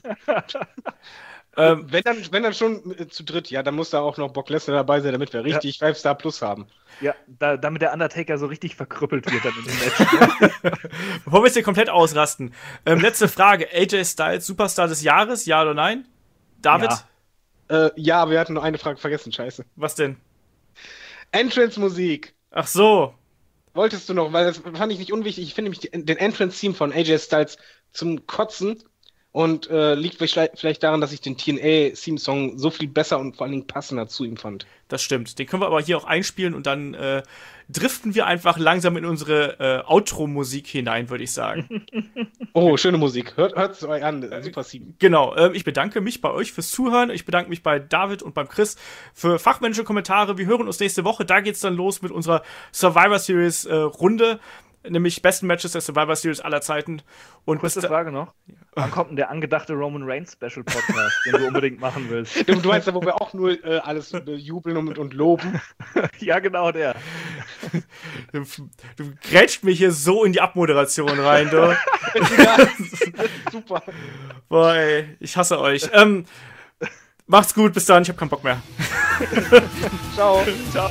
Wenn dann schon zu dritt, ja, dann muss da auch noch Brock Lesnar dabei sein, damit wir richtig 5-Star Plus haben. Ja, damit der Undertaker so richtig verkrüppelt wird dann in dem Match. Bevor wir jetzt hier komplett ausrasten. Letzte Frage. AJ Styles, Superstar des Jahres, ja oder nein? David? Ja, wir hatten noch eine Frage vergessen, scheiße. Was denn? Entrance-Musik. Ach so. Wolltest du noch, weil das fand ich nicht unwichtig. Ich finde nämlich den Entrance-Theme von AJ Styles zum Kotzen. Und liegt vielleicht daran, dass ich den TNA-Theme-Song so viel besser und vor allen Dingen passender zu ihm fand. Das stimmt. Den können wir aber hier auch einspielen und dann driften wir einfach langsam in unsere Outro-Musik hinein, würde ich sagen. Oh, schöne Musik. Hört es euch an. Super Theme. Genau. Ich bedanke mich bei euch fürs Zuhören. Ich bedanke mich bei David und beim Chris für fachmännische Kommentare. Wir hören uns nächste Woche. Da geht's dann los mit unserer Survivor Series Runde. Nämlich besten Matches der Survivor Series aller Zeiten. Und kurze Frage noch. Wann kommt denn der angedachte Roman Reigns Special Podcast, den du unbedingt machen willst? Du meinst ja, wo wir auch nur alles jubeln und loben. Ja, genau der. Du grätscht mich hier so in die Abmoderation rein, du. Ja, super. Boah, ey, ich hasse euch. Macht's gut, bis dann, ich hab keinen Bock mehr. Ciao. Ciao.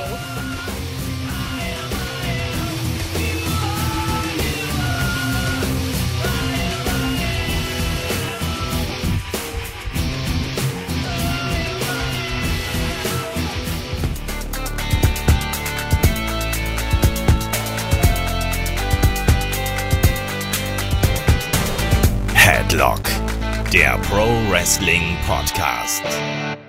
Headlock, der Pro Wrestling Podcast.